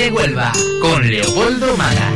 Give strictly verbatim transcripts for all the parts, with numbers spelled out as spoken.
de Huelva, con Leopoldo Mara.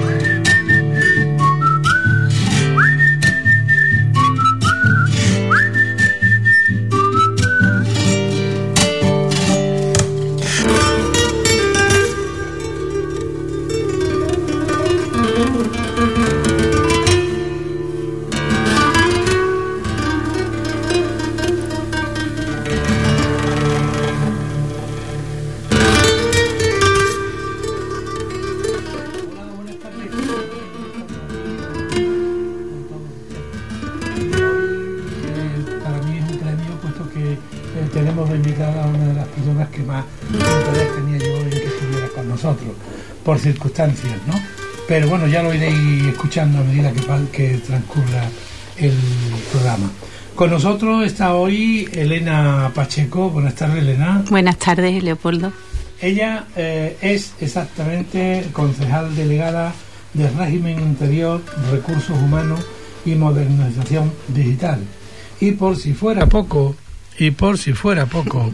Por circunstancias, ¿no? Pero bueno, ya lo iréis escuchando a medida que, que transcurra el programa. Con nosotros está hoy Elena Pacheco. Buenas tardes, Elena. Buenas tardes, Leopoldo. Ella eh, es exactamente concejal delegada de Régimen Interior, Recursos Humanos y Modernización Digital. Y por si fuera poco, y por si fuera poco,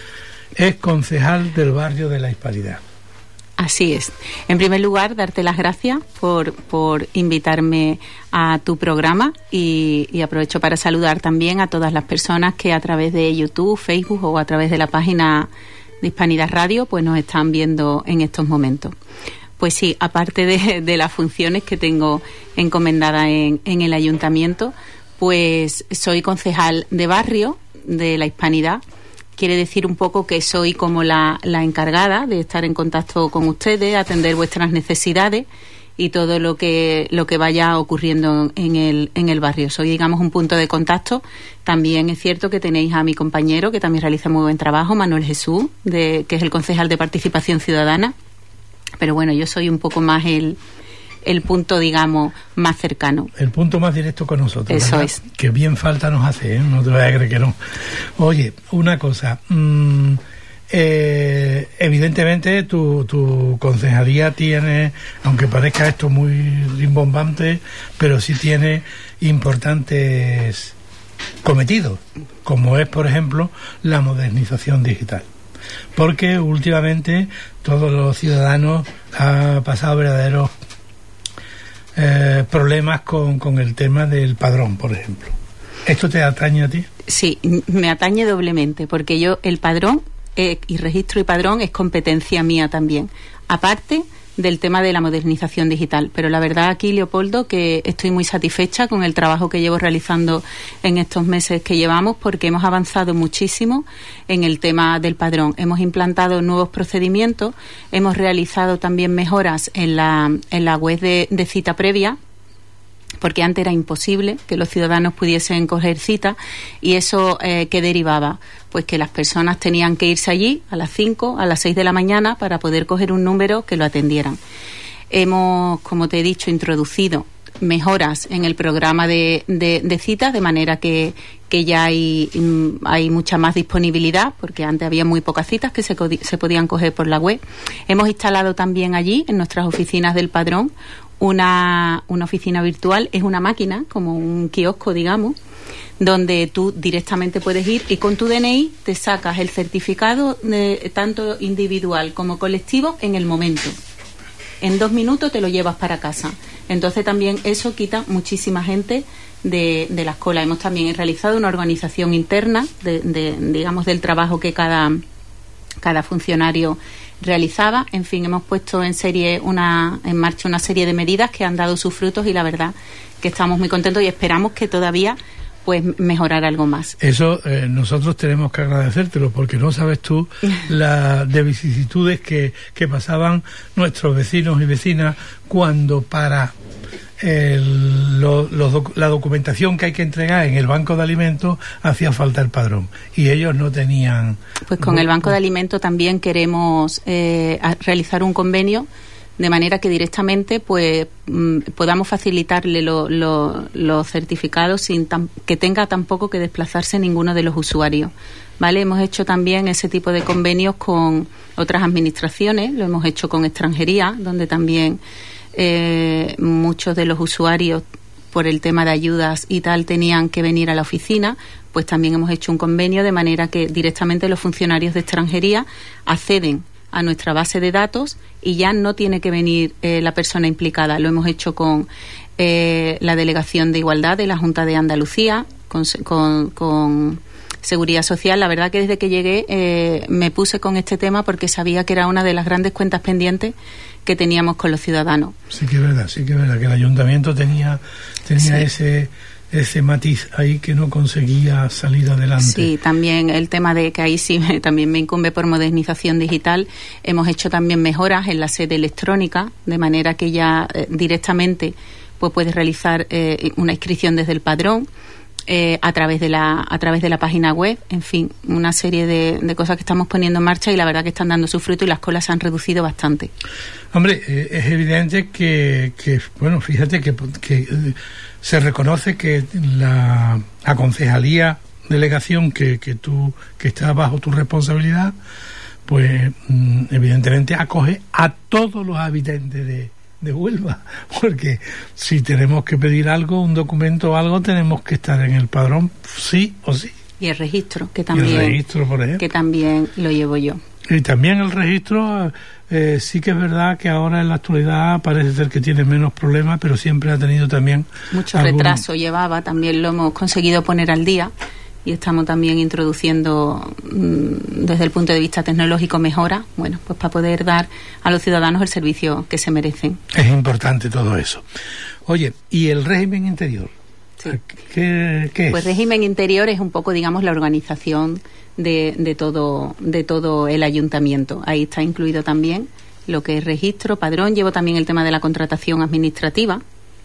es concejal del barrio de la Hispanidad. Así es. En primer lugar, darte las gracias por, por invitarme a tu programa y, y aprovecho para saludar también a todas las personas que a través de YouTube, Facebook o a través de la página de Hispanidad Radio pues nos están viendo en estos momentos. Pues sí, aparte de, de las funciones que tengo encomendadas en, en el Ayuntamiento, pues soy concejal de barrio de la Hispanidad. Quiere decir un poco que soy como la, la encargada de estar en contacto con ustedes, atender vuestras necesidades y todo lo que lo que vaya ocurriendo en el en el barrio. Soy, digamos, un punto de contacto. También es cierto que tenéis a mi compañero, que también realiza muy buen trabajo, Manuel Jesús, de, que es el concejal de Participación Ciudadana. Pero bueno, yo soy un poco más el... el punto, digamos, más cercano. El punto más directo con nosotros. Eso ¿verdad? es. Que bien falta nos hace, ¿eh? No te vayas a creer que no. Oye, una cosa. Mmm, eh, evidentemente tu, tu concejalía tiene, aunque parezca esto muy rimbombante, pero sí tiene importantes cometidos, como es, por ejemplo, la modernización digital. Porque últimamente todos los ciudadanos han pasado verdaderos Eh, problemas con, con el tema del padrón, por ejemplo. ¿Esto te atañe a ti? Sí, me atañe doblemente, porque yo el padrón eh, y registro y padrón es competencia mía también, aparte del tema de la modernización digital. Pero la verdad aquí, Leopoldo, que estoy muy satisfecha con el trabajo que llevo realizando en estos meses que llevamos, porque hemos avanzado muchísimo en el tema del padrón. Hemos implantado nuevos procedimientos, hemos realizado también mejoras en la, en la web de, de cita previa, porque antes era imposible que los ciudadanos pudiesen coger cita, y eso eh, ¿qué derivaba? Pues que las personas tenían que irse allí a las cinco, a las seis de la mañana para poder coger un número que lo atendieran. Hemos, como te he dicho, introducido mejoras en el programa de, de, de citas, de manera que, que ya hay, hay mucha más disponibilidad, porque antes había muy pocas citas que se, se podían coger por la web. Hemos instalado también allí, en nuestras oficinas del padrón, Una, una oficina virtual. Es una máquina, como un kiosco, digamos, donde tú directamente puedes ir y con tu D N I te sacas el certificado de, tanto individual como colectivo en el momento. En dos minutos te lo llevas para casa. Entonces también eso quita muchísima gente de, de la cola. Hemos también realizado una organización interna de, de, digamos, del trabajo que cada, cada funcionario realizaba. En fin, hemos puesto en serie una en marcha una serie de medidas que han dado sus frutos, y la verdad que estamos muy contentos y esperamos que todavía pues mejorar algo más. Eso eh, nosotros tenemos que agradecértelo, porque no sabes tú las de vicisitudes que, que pasaban nuestros vecinos y vecinas cuando para el, lo, los, la documentación que hay que entregar en el banco de alimentos hacía falta el padrón y ellos no tenían. Pues con el banco de alimentos también queremos eh, realizar un convenio, de manera que directamente pues mm, podamos facilitarle los lo, lo certificados sin tan, que tenga tampoco que desplazarse ninguno de los usuarios, ¿vale? Hemos hecho también ese tipo de convenios con otras administraciones, lo hemos hecho con extranjería, donde también eh, muchos de los usuarios, por el tema de ayudas y tal, tenían que venir a la oficina. Pues también hemos hecho un convenio de manera que directamente los funcionarios de extranjería acceden a nuestra base de datos y ya no tiene que venir eh, la persona implicada. Lo hemos hecho con eh, la Delegación de Igualdad de la Junta de Andalucía, con, con, con Seguridad Social. La verdad que desde que llegué eh, me puse con este tema porque sabía que era una de las grandes cuentas pendientes que teníamos con los ciudadanos. Sí que es verdad, sí que es verdad que el ayuntamiento tenía, tenía sí. ese... ese matiz ahí que no conseguía salir adelante. Sí, también el tema de que ahí sí me, también me incumbe por modernización digital. Hemos hecho también mejoras en la sede electrónica, de manera que ya eh, directamente pues puedes realizar eh, una inscripción desde el padrón eh, a través de la a través de la página web. En fin, una serie de, de cosas que estamos poniendo en marcha y la verdad que están dando su fruto y las colas se han reducido bastante. Hombre, eh, es evidente que, que bueno, fíjate que, que eh, se reconoce que la, la concejalía delegación que, que tú que está bajo tu responsabilidad, pues mm, evidentemente acoge a todos los habitantes de, de Huelva, porque si tenemos que pedir algo, un documento o algo, tenemos que estar en el padrón sí o sí. Y el registro, que también, y el registro, por ejemplo, que también lo llevo yo. Y también el registro, eh, sí que es verdad que ahora en la actualidad parece ser que tiene menos problemas, pero siempre ha tenido también... Mucho algún... retraso llevaba, también lo hemos conseguido poner al día y estamos también introduciendo mmm, desde el punto de vista tecnológico mejora, bueno, pues para poder dar a los ciudadanos el servicio que se merecen. Es importante todo eso. Oye, ¿y el régimen interior? Sí. ¿Qué, qué es? Pues régimen interior es un poco, digamos, la organización de, de todo de todo el ayuntamiento. Ahí está incluido también lo que es registro, padrón. Llevo también el tema de la contratación administrativa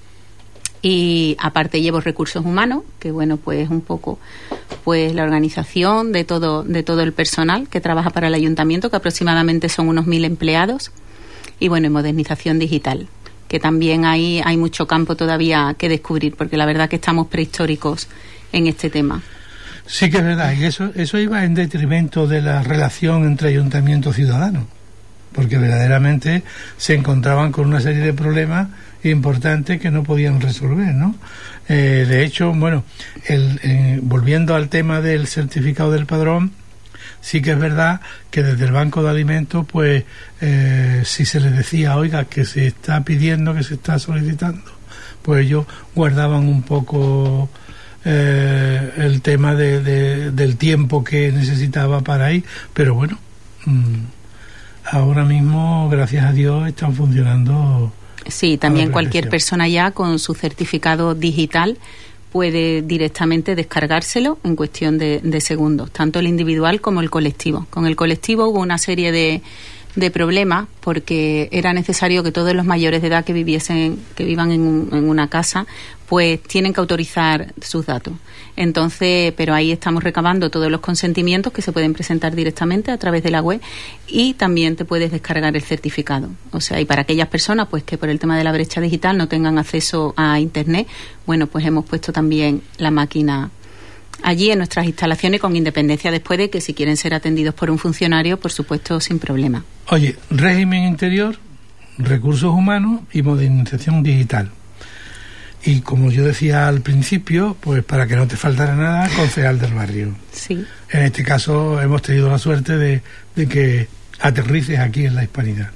y aparte llevo recursos humanos, que bueno, pues es un poco pues la organización de todo de todo el personal que trabaja para el ayuntamiento, que aproximadamente son unos mil empleados, y bueno, y modernización digital, que también ahí hay mucho campo todavía que descubrir, porque la verdad que estamos prehistóricos en este tema. Sí que es verdad, y eso, eso iba en detrimento de la relación entre ayuntamiento y ciudadano, porque verdaderamente se encontraban con una serie de problemas importantes que no podían resolver, ¿no? Eh, de hecho, bueno, el, eh, volviendo al tema del certificado del padrón, sí que es verdad que desde el Banco de Alimentos, pues, eh, si se les decía, oiga, que se está pidiendo, que se está solicitando, pues ellos guardaban un poco eh, el tema de, de, del tiempo que necesitaba para ir, pero bueno, mmm, ahora mismo, gracias a Dios, están funcionando. Sí, también cualquier persona ya con su certificado digital puede directamente descargárselo en cuestión de, de segundos, tanto el individual como el colectivo. Con el colectivo hubo una serie de, de problemas porque era necesario que todos los mayores de edad que viviesen, que vivan en, un, en una casa, pues tienen que autorizar sus datos. Entonces, pero ahí estamos recabando todos los consentimientos que se pueden presentar directamente a través de la web y también te puedes descargar el certificado. O sea, y para aquellas personas pues que por el tema de la brecha digital no tengan acceso a Internet, bueno, pues hemos puesto también la máquina allí en nuestras instalaciones, con independencia después de que si quieren ser atendidos por un funcionario, por supuesto, sin problema. Oye, régimen interior, recursos humanos y modernización digital. Y como yo decía al principio, pues para que no te faltara nada, concejal del barrio. Sí. En este caso hemos tenido la suerte de, de que aterrices aquí en la Hispanidad.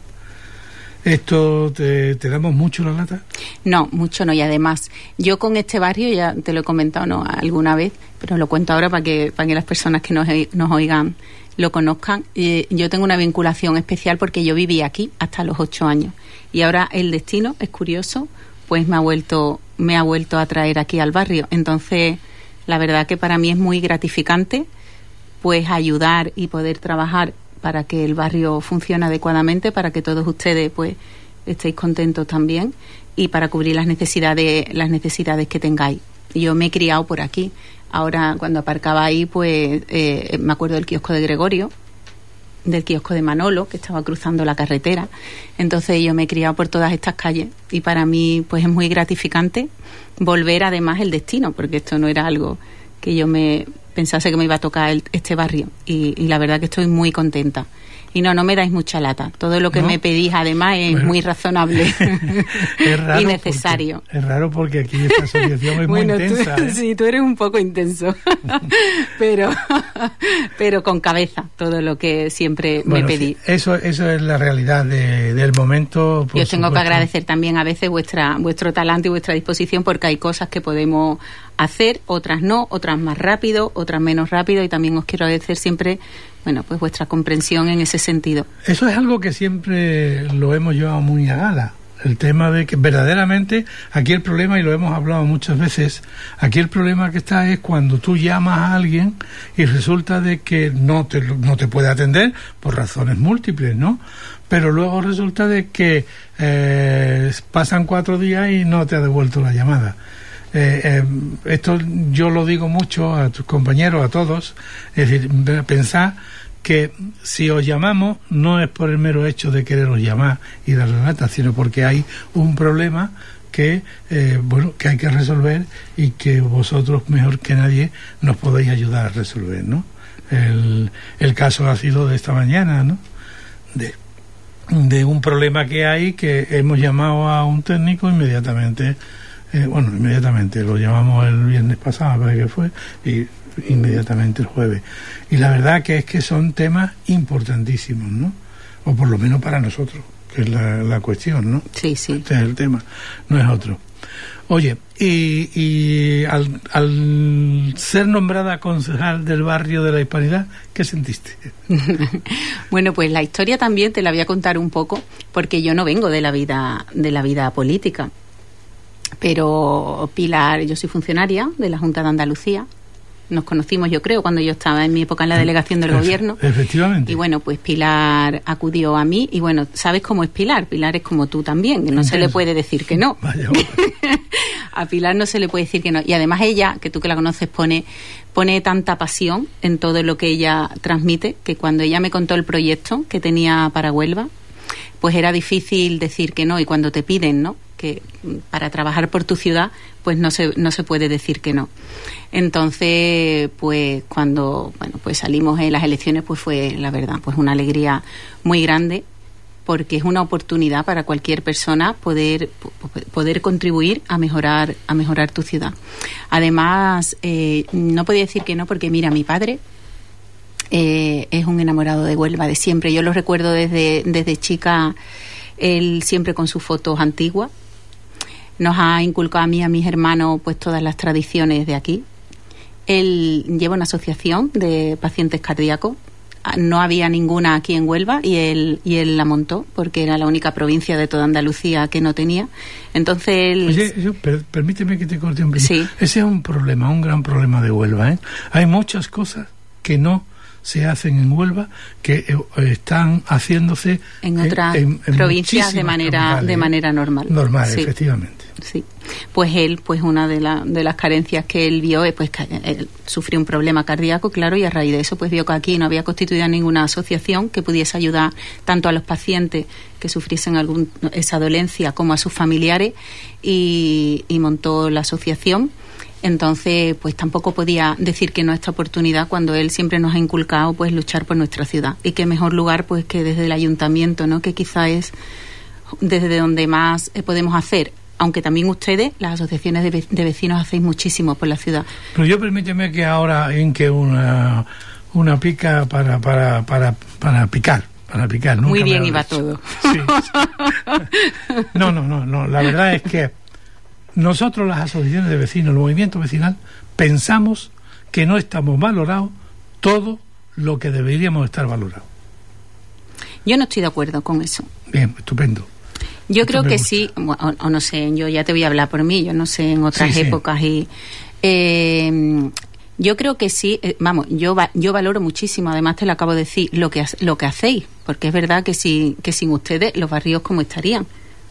¿Esto te, te damos mucho la lata? No, mucho no. Y además, yo con este barrio, ya te lo he comentado no alguna vez, pero lo cuento ahora para que, para que las personas que nos, nos oigan lo conozcan. Eh, yo tengo una vinculación especial porque yo viví aquí hasta los ocho años. Y ahora el destino, es curioso, pues me ha vuelto me ha vuelto a traer aquí al barrio. Entonces, la verdad que para mí es muy gratificante pues ayudar y poder trabajar para que el barrio funcione adecuadamente, para que todos ustedes pues estéis contentos también y para cubrir las necesidades las necesidades que tengáis. Yo me he criado por aquí. Ahora, cuando aparcaba ahí, pues eh, me acuerdo del kiosco de Gregorio, del kiosco de Manolo, que estaba cruzando la carretera. Entonces yo me he criado por todas estas calles y para mí pues es muy gratificante volver además el destino, porque esto no era algo que yo me pensase que me iba a tocar el, este barrio y, y la verdad que estoy muy contenta. Y no, no me dais mucha lata. Todo lo que ¿No? me pedís, además, es bueno, muy razonable es raro y necesario. Porque, es raro porque aquí esta asociación es bueno, muy intensa. Tú, ¿eh? Sí, tú eres un poco intenso, pero pero con cabeza, todo lo que siempre bueno, me pedís. Sí, eso, eso es la realidad de, del momento. Por Yo tengo supuesto. que agradecer también a veces vuestra vuestro talante y vuestra disposición, porque hay cosas que podemos hacer, otras no, otras más rápido, otras menos rápido, y también os quiero agradecer siempre, bueno, pues vuestra comprensión en ese sentido. Eso es algo que siempre lo hemos llevado muy a gala, el tema de que verdaderamente aquí el problema, y lo hemos hablado muchas veces, aquí el problema que está es cuando tú llamas a alguien y resulta de que no te, no te puede atender por razones múltiples, ¿no? Pero luego resulta de que eh, pasan cuatro días y no te ha devuelto la llamada. Eh, eh, esto yo lo digo mucho a tus compañeros, a todos, es decir, pensar que si os llamamos no es por el mero hecho de quereros llamar y darle lata, sino porque hay un problema que eh, bueno, que hay que resolver y que vosotros mejor que nadie nos podéis ayudar a resolver, ¿no? El, el caso ha sido de esta mañana, ¿no? De, de un problema que hay, que hemos llamado a un técnico inmediatamente. Eh, bueno, inmediatamente, lo llamamos el viernes pasado, parece que fue, y inmediatamente el jueves. Y la verdad que es que son temas importantísimos, ¿no? O por lo menos para nosotros, que es la, la cuestión, ¿no? Sí, sí. Este es el tema, no es otro. Oye, y, y al, al ser nombrada concejal del barrio de la Hispanidad, ¿qué sentiste? Bueno, pues la historia también te la voy a contar un poco, porque yo no vengo de la vida, de la vida política. Pero Pilar, yo soy funcionaria de la Junta de Andalucía. Nos conocimos, yo creo, cuando yo estaba en mi época en la delegación del gobierno. Efectivamente. Y bueno, pues Pilar acudió a mí. Y bueno, ¿sabes cómo es Pilar? Pilar es como tú también, que no se le puede decir que no. Vaya, vaya. A Pilar no se le puede decir que no. Y además ella, que tú que la conoces, pone, pone tanta pasión en todo lo que ella transmite, que cuando ella me contó el proyecto que tenía para Huelva, pues era difícil decir que no. Y cuando te piden, ¿no?, que para trabajar por tu ciudad, pues no se no se puede decir que no. Entonces, pues cuando bueno pues salimos en las elecciones, pues fue, la verdad, pues una alegría muy grande, porque es una oportunidad para cualquier persona poder poder contribuir a mejorar a mejorar tu ciudad. Además, eh, no podía decir que no, porque mira, mi padre eh, es un enamorado de Huelva de siempre. Yo lo recuerdo desde desde chica, él siempre con sus fotos antiguas. Nos ha inculcado a mí y a mis hermanos pues todas las tradiciones de aquí. Él lleva una asociación de pacientes cardíacos. No había ninguna aquí en Huelva y él y él la montó, porque era la única provincia de toda Andalucía que no tenía. Entonces él... Oye, yo, per, permíteme que te corte un poquito. Sí. Ese es un problema, un gran problema de Huelva, ¿eh? Hay muchas cosas que no se hacen en Huelva, que eh, están haciéndose en otras en, en provincias de manera de manera normal. Normal, sí. Efectivamente. Sí. Pues él, pues una de, la, de las carencias que él vio es pues que él sufrió un problema cardíaco, claro, y a raíz de eso pues vio que aquí no había constituido ninguna asociación que pudiese ayudar tanto a los pacientes que sufriesen algún, esa dolencia, como a sus familiares, y, y montó la asociación. Entonces, pues tampoco podía decir que no a esta oportunidad, cuando él siempre nos ha inculcado pues luchar por nuestra ciudad. Y qué mejor lugar pues que desde el ayuntamiento, ¿no?, que quizá es desde donde más eh, podemos hacer. Aunque también ustedes, las asociaciones de, ve- de vecinos, hacéis muchísimo por la ciudad. Pero yo permíteme que ahora hinque una, una pica para, para, para, para picar. Para picar. Nunca Muy bien me iba hecho. todo. Sí, sí. No, no, no, no. La verdad es que nosotros, las asociaciones de vecinos, el movimiento vecinal, pensamos que no estamos valorados todo lo que deberíamos estar valorados. Yo no estoy de acuerdo con eso. Bien, estupendo. Yo Esto creo me que gusta. sí, o, o no sé, yo ya te voy a hablar por mí, yo no sé en otras Sí, sí. épocas. y eh, Yo creo que sí, eh, vamos, yo va, yo valoro muchísimo, además te lo acabo de decir, lo que ha- lo que hacéis, porque es verdad que, si, que sin ustedes los barrios como estarían.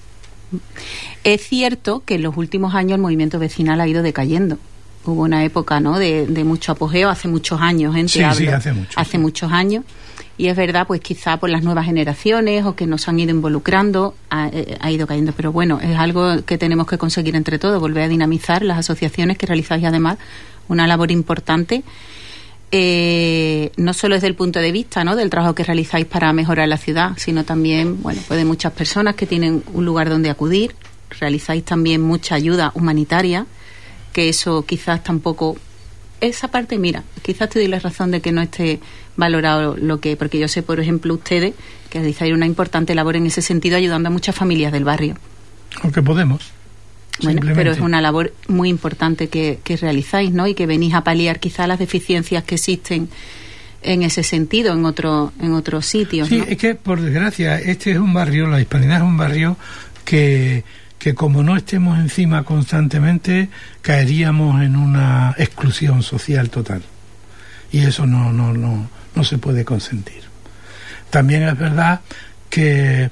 Es cierto que en los últimos años el movimiento vecinal ha ido decayendo. Hubo una época, ¿no?, de, de mucho apogeo, hace muchos años, ¿eh? Te Sí, hablo, sí, hace mucho, Hace sí. muchos años. Y es verdad, pues quizá por las nuevas generaciones o que nos han ido involucrando, ha, eh, ha ido cayendo. Pero bueno, es algo que tenemos que conseguir entre todos, volver a dinamizar las asociaciones, que realizáis además una labor importante eh, no solo desde el punto de vista, ¿no?, del trabajo que realizáis para mejorar la ciudad, sino también, bueno, pues de muchas personas que tienen un lugar donde acudir. Realizáis también mucha ayuda humanitaria, que eso quizás tampoco... Esa parte, mira, quizás te doy la razón de que no esté valorado lo que... Porque yo sé, por ejemplo, ustedes, que realizáis una importante labor en ese sentido, ayudando a muchas familias del barrio. Aunque podemos. Bueno, pero es una labor muy importante que, que realizáis, ¿no? Y que venís a paliar quizás las deficiencias que existen en ese sentido, en otro, en otros sitios, Sí, ¿no? es que, por desgracia, este es un barrio, la Hispanidad es un barrio que... que como no estemos encima constantemente, caeríamos en una exclusión social total. Y eso no, no, no, no se puede consentir. También es verdad que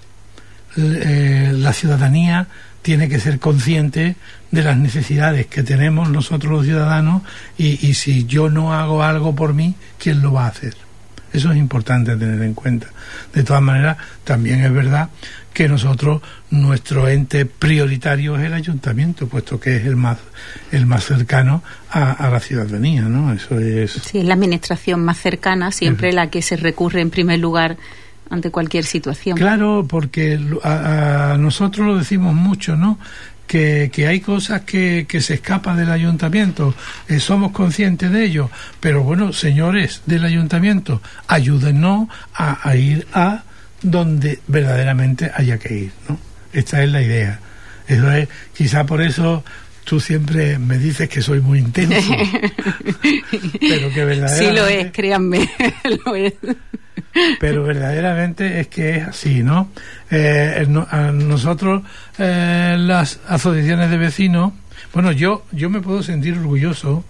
eh, la ciudadanía tiene que ser consciente de las necesidades que tenemos nosotros los ciudadanos y, y si yo no hago algo por mí, ¿quién lo va a hacer? Eso es importante tener en cuenta. De todas maneras, también es verdad que nosotros, nuestro ente prioritario es el ayuntamiento, puesto que es el más el más cercano a, a la ciudadanía, ¿no? Eso es... Sí, es la administración más cercana, siempre uh-huh. la que se recurre en primer lugar ante cualquier situación. Claro, porque a, a nosotros lo decimos mucho, ¿no?, que, que hay cosas que, que se escapan del ayuntamiento, eh, somos conscientes de ello, pero bueno, señores del ayuntamiento, ayúdennos a, a ir a donde verdaderamente haya que ir, ¿no? Esta es la idea. Eso es, quizá por eso tú siempre me dices que soy muy intenso, pero que verdaderamente... Sí lo es, créanme, lo es. Pero verdaderamente es que es así, ¿no? Eh, no a nosotros, eh, las asociaciones de vecinos, bueno, yo yo me puedo sentir orgulloso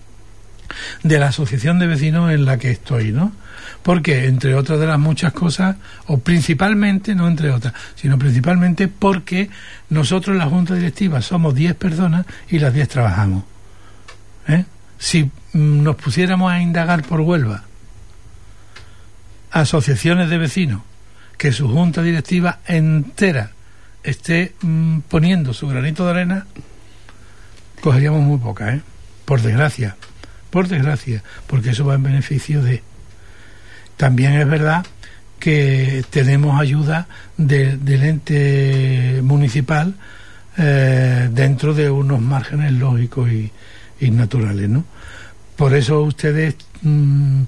de la asociación de vecinos en la que estoy, ¿no? Porque, entre otras de las muchas cosas, o principalmente, no entre otras, sino principalmente porque nosotros en la Junta Directiva somos diez personas y las diez trabajamos. ¿Eh? Si mm, nos pusiéramos a indagar por Huelva asociaciones de vecinos, que su Junta Directiva entera esté mm, poniendo su granito de arena, cogeríamos muy poca, ¿eh? Por desgracia, por desgracia, porque eso va en beneficio de... También es verdad que tenemos ayuda de, del ente municipal eh, dentro de unos márgenes lógicos y, y naturales, ¿no? Por eso ustedes mmm,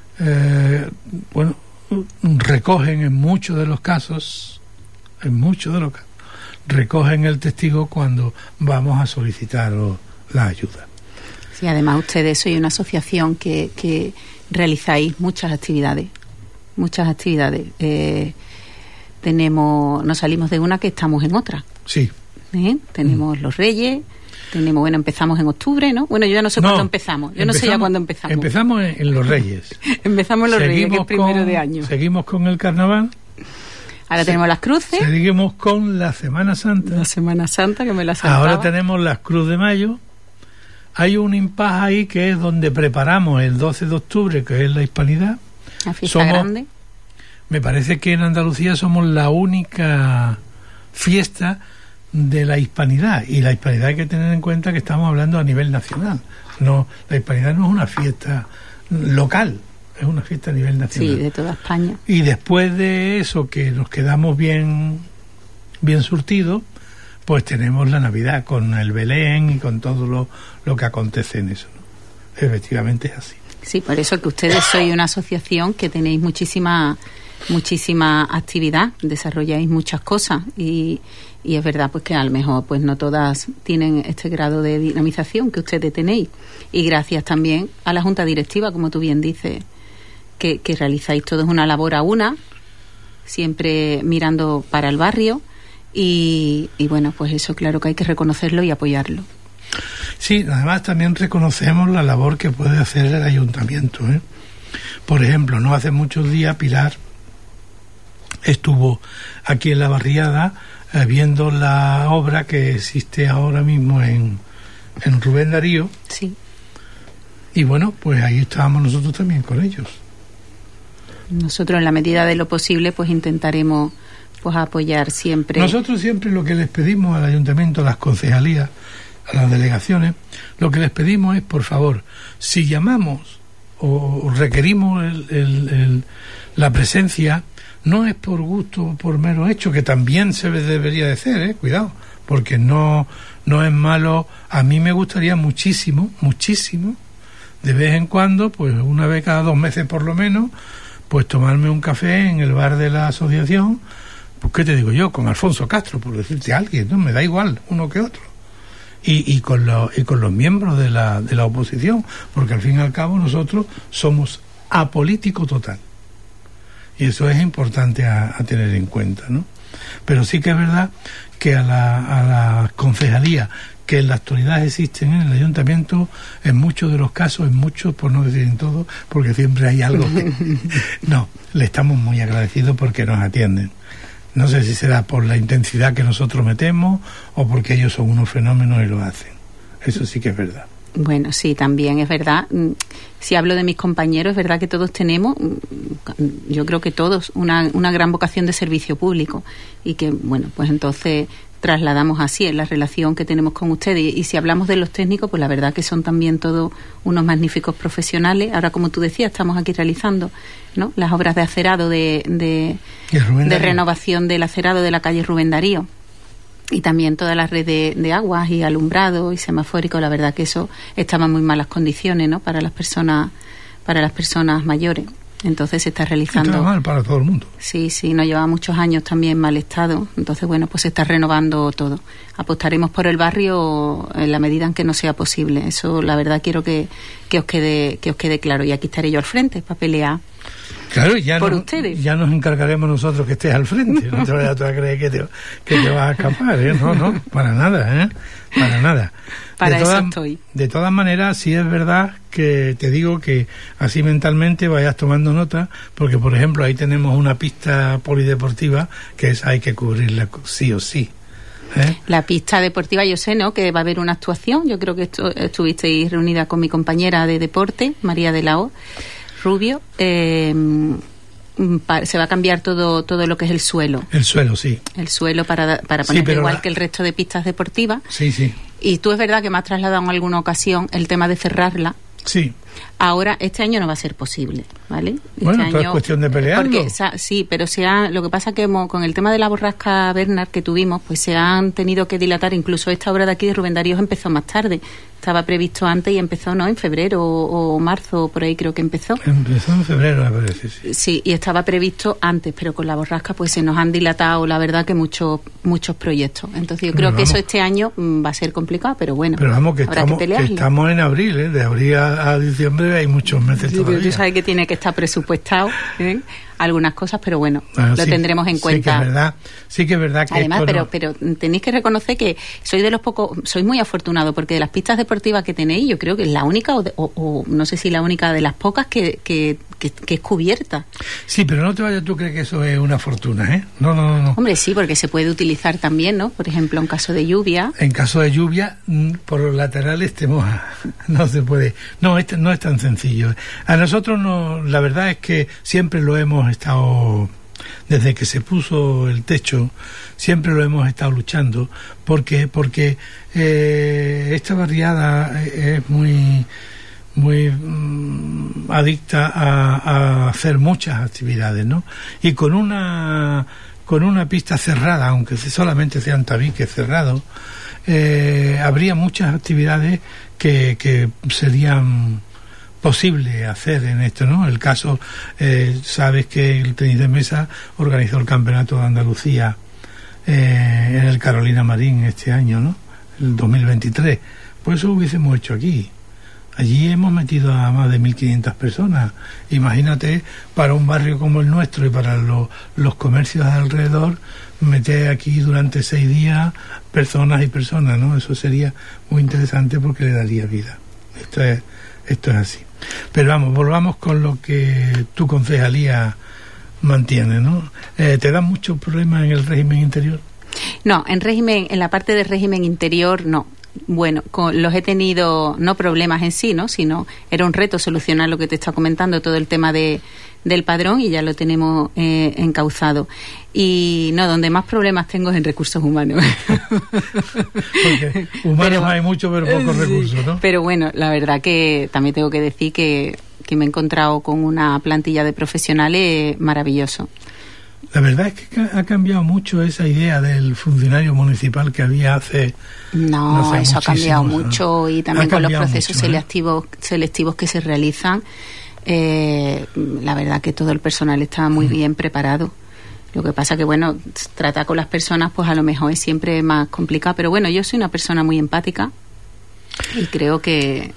eh, bueno, recogen en muchos de los casos, en muchos de los casos, recogen el testigo cuando vamos a solicitar la ayuda. Sí, además ustedes sois una asociación que, que realizáis muchas actividades, muchas actividades. Eh, tenemos, nos salimos de una que estamos en otra. Sí. ¿Eh? Tenemos mm. los Reyes, tenemos, bueno, empezamos en octubre, ¿no? Bueno, yo ya no sé no, cuándo empezamos, yo empezamos, no sé ya cuándo empezamos. Empezamos en, en los Reyes. empezamos en los seguimos Reyes, que es primero con, de año. Seguimos con el carnaval. Ahora Se, tenemos las cruces. Seguimos con la Semana Santa. La Semana Santa, que me la saltaba. Ahora tenemos las Cruz de Mayo. Hay un impas ahí que es donde preparamos el doce de octubre, que es la Hispanidad. La fiesta somos, grande. Me parece que en Andalucía somos la única fiesta de la Hispanidad, y la Hispanidad hay que tener en cuenta que estamos hablando a nivel nacional. No, la Hispanidad no es una fiesta local, es una fiesta a nivel nacional. Sí, de toda España. Y después de eso, que nos quedamos bien bien surtidos, pues tenemos la Navidad con el Belén y con todo lo, lo que acontece en eso, ¿no? Efectivamente es así. Sí, por eso que ustedes sois una asociación que tenéis muchísima muchísima actividad, desarrolláis muchas cosas y, y es verdad pues que a lo mejor pues no todas tienen este grado de dinamización que ustedes tenéis, y gracias también a la Junta Directiva, como tú bien dices, que, que realizáis todos una labor a una, siempre mirando para el barrio. Y, y bueno, pues eso claro que hay que reconocerlo y apoyarlo. Sí, además también reconocemos la labor que puede hacer el ayuntamiento, ¿eh? Por ejemplo, no hace muchos días Pilar estuvo aquí en la barriada eh, viendo la obra que existe ahora mismo en, en Rubén Darío. Sí. Y bueno, pues ahí estábamos nosotros también con ellos. Nosotros en la medida de lo posible pues intentaremos pues apoyar siempre. Nosotros siempre lo que les pedimos al ayuntamiento, a las concejalías, a las delegaciones, lo que les pedimos es, por favor, si llamamos o requerimos el, el, el, la presencia, no es por gusto o por mero hecho, que también se debería de hacer, ¿eh? Cuidado, porque no, no es malo. A mí me gustaría muchísimo, muchísimo, de vez en cuando, pues una vez cada dos meses por lo menos, pues tomarme un café en el bar de la asociación, pues qué te digo yo, con Alfonso Castro, por decirte a alguien, no me da igual uno que otro, y, y con los y con los miembros de la de la oposición, porque al fin y al cabo nosotros somos apolítico total, y eso es importante a, a tener en cuenta, ¿no? Pero sí que es verdad que a la a la concejalía que en la actualidad existen en el ayuntamiento, en muchos de los casos, en muchos, por no decir en todos, porque siempre hay algo que... No, le estamos muy agradecidos porque nos atienden. No sé si será por la intensidad que nosotros metemos o porque ellos son unos fenómenos y lo hacen. Eso sí que es verdad. Bueno, sí, también es verdad. Si hablo de mis compañeros, es verdad que todos tenemos, yo creo que todos, una, una gran vocación de servicio público, y que, bueno, pues entonces trasladamos así en la relación que tenemos con ustedes. Y si hablamos de los técnicos, pues la verdad que son también todos unos magníficos profesionales. Ahora, como tú decías, estamos aquí realizando, ¿no?, las obras de acerado, de, de, de renovación del acerado de la calle Rubén Darío. Y también toda la red de, de aguas y alumbrado y semafórico. La verdad que eso estaba en muy malas condiciones, ¿no?, para las personas, para las personas mayores. Entonces se está realizando... Está mal para todo el mundo. Sí, sí, nos lleva muchos años también en mal estado. Entonces, bueno, pues se está renovando todo. Apostaremos por el barrio en la medida en que no sea posible. Eso, la verdad, quiero que, que os quede que os quede claro. Y aquí estaré yo al frente para pelear. Claro, ya, por no, ustedes. Ya nos encargaremos nosotros que estés al frente. No te vayas a creer que te, que te vas a escapar, ¿eh? No, no, para nada, ¿eh? Para nada. Para de eso todas, estoy. De todas maneras, sí es verdad que te digo que así mentalmente vayas tomando nota, porque, por ejemplo, ahí tenemos una pista polideportiva que es hay que cubrirla sí o sí. ¿Eh? La pista deportiva, yo sé, ¿no?, que va a haber una actuación. Yo creo que estu- estuvisteis reunida con mi compañera de deporte, María de la O. Rubio. Eh, se va a cambiar todo todo lo que es el suelo. El suelo, sí. El suelo para, para ponerlo sí, igual la... que el resto de pistas deportivas. Sí, sí. Y tú es verdad que me has trasladado en alguna ocasión el tema de cerrarla. Sí. Ahora, este año no va a ser posible, ¿vale? Este bueno, año, es cuestión de pelearlo. Porque, sí, pero se ha, lo que pasa que con el tema de la borrasca Bernard que tuvimos, pues se han tenido que dilatar. Incluso esta obra de aquí de Rubén Darío empezó más tarde. Estaba previsto antes y empezó, ¿no?, en febrero o, o marzo, por ahí creo que empezó. Empezó en febrero, me parece, sí. Sí, y estaba previsto antes, pero con la borrasca pues se nos han dilatado, la verdad, que muchos muchos proyectos. Entonces yo pero creo vamos, que eso este año mmm, va a ser complicado, pero bueno, pero vamos, que habrá estamos, que, que estamos en abril, ¿eh? De abril a, a diciembre hay muchos meses sí, todavía. Tú sabes que tiene que estar presupuestado, ¿eh?, algunas cosas, pero bueno, bueno, lo sí, tendremos en cuenta. Sí que es verdad, sí que es verdad que además, esto pero no... pero tenéis que reconocer que sois de los pocos, sois muy afortunados, porque de las pistas deportivas que tenéis, yo creo que es la única, o, de, o, o no sé si la única de las pocas que, que, que, que es cubierta. Sí, pero no te vayas tú a creer que eso es una fortuna, ¿eh? No, no, no, no. Hombre, sí, porque se puede utilizar también, ¿no? Por ejemplo, en caso de lluvia. En caso de lluvia, por los laterales te moja. No se puede. No, este no es tan sencillo. A nosotros no, la verdad es que siempre lo hemos estado, desde que se puso el techo, siempre lo hemos estado luchando, porque porque eh, esta barriada es muy muy mmm, adicta a, a hacer muchas actividades, ¿no? Y con una con una pista cerrada, aunque solamente sean tabiques cerrados, eh, habría muchas actividades que, que serían posible hacer en esto, ¿no? El caso, eh, sabes que el tenis de mesa organizó el campeonato de Andalucía eh, en el Carolina Marín este año, ¿no? El dos mil veintitrés. Pues eso lo hubiésemos hecho aquí. Allí hemos metido a más de mil quinientas personas. Imagínate, para un barrio como el nuestro y para lo, los comercios de alrededor, meter aquí durante seis días personas y personas, ¿no? Eso sería muy interesante porque le daría vida. Esto es, esto es así. Pero vamos, volvamos con lo que tu concejalía mantiene, ¿no? Eh, ¿Te dan muchos problemas en el régimen interior? No, en régimen, en la parte del régimen interior no. Bueno, con, los he tenido, no problemas en sí, ¿no?, sino era un reto solucionar lo que te está comentando, todo el tema de del padrón, y ya lo tenemos eh, encauzado. Y no, donde más problemas tengo es en recursos humanos. Porque humanos pero, hay mucho, pero pocos sí, recursos, ¿no? Pero bueno, la verdad que también tengo que decir que que me he encontrado con una plantilla de profesionales maravilloso. La verdad es que ha cambiado mucho esa idea del funcionario municipal que había hace... No, no sé, eso ha cambiado mucho, ¿no? Y también con los procesos mucho, ¿eh? selectivos, selectivos que se realizan. Eh, la verdad que todo el personal está muy mm. bien preparado. Lo que pasa que, bueno, tratar con las personas pues a lo mejor es siempre más complicado. Pero bueno, yo soy una persona muy empática y creo que,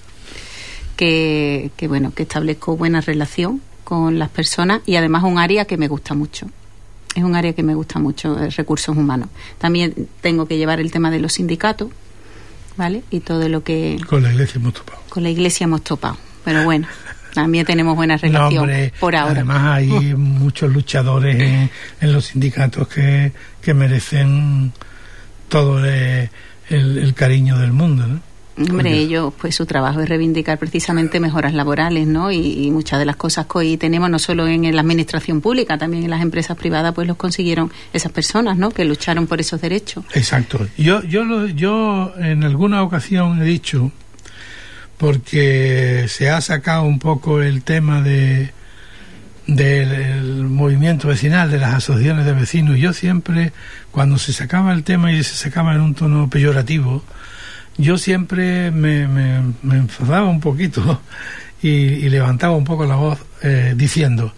que, que bueno, que establezco buena relación con las personas y además un área que me gusta mucho. Es un área que me gusta mucho, es recursos humanos. También tengo que llevar el tema de los sindicatos, ¿vale? Y todo lo que... Con la iglesia hemos topado. Con la iglesia hemos topado. Pero bueno, también tenemos buena relación no, hombre, por ahora. Además hay uh. muchos luchadores en, en los sindicatos que, que merecen todo el, el, el cariño del mundo, ¿no? Hombre, ellos, pues su trabajo es reivindicar precisamente mejoras laborales, ¿no? Y, y muchas de las cosas que hoy tenemos, no solo en, en la administración pública, también en las empresas privadas, pues los consiguieron esas personas, ¿no? Que lucharon por esos derechos. Exacto. Yo, yo, lo, yo en alguna ocasión he dicho, porque se ha sacado un poco el tema de del movimiento vecinal, de las asociaciones de vecinos. Yo siempre, cuando se sacaba el tema y se sacaba en un tono peyorativo, yo siempre me, me, me enfadaba un poquito y, y levantaba un poco la voz eh, diciendo: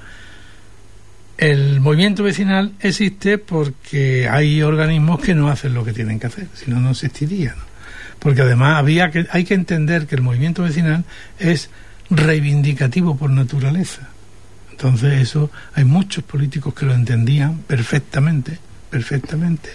el movimiento vecinal existe porque hay organismos que no hacen lo que tienen que hacer, si no, no existiría, ¿no? Porque además había que, hay que entender que el movimiento vecinal es reivindicativo por naturaleza. Entonces eso, hay muchos políticos que lo entendían perfectamente, perfectamente.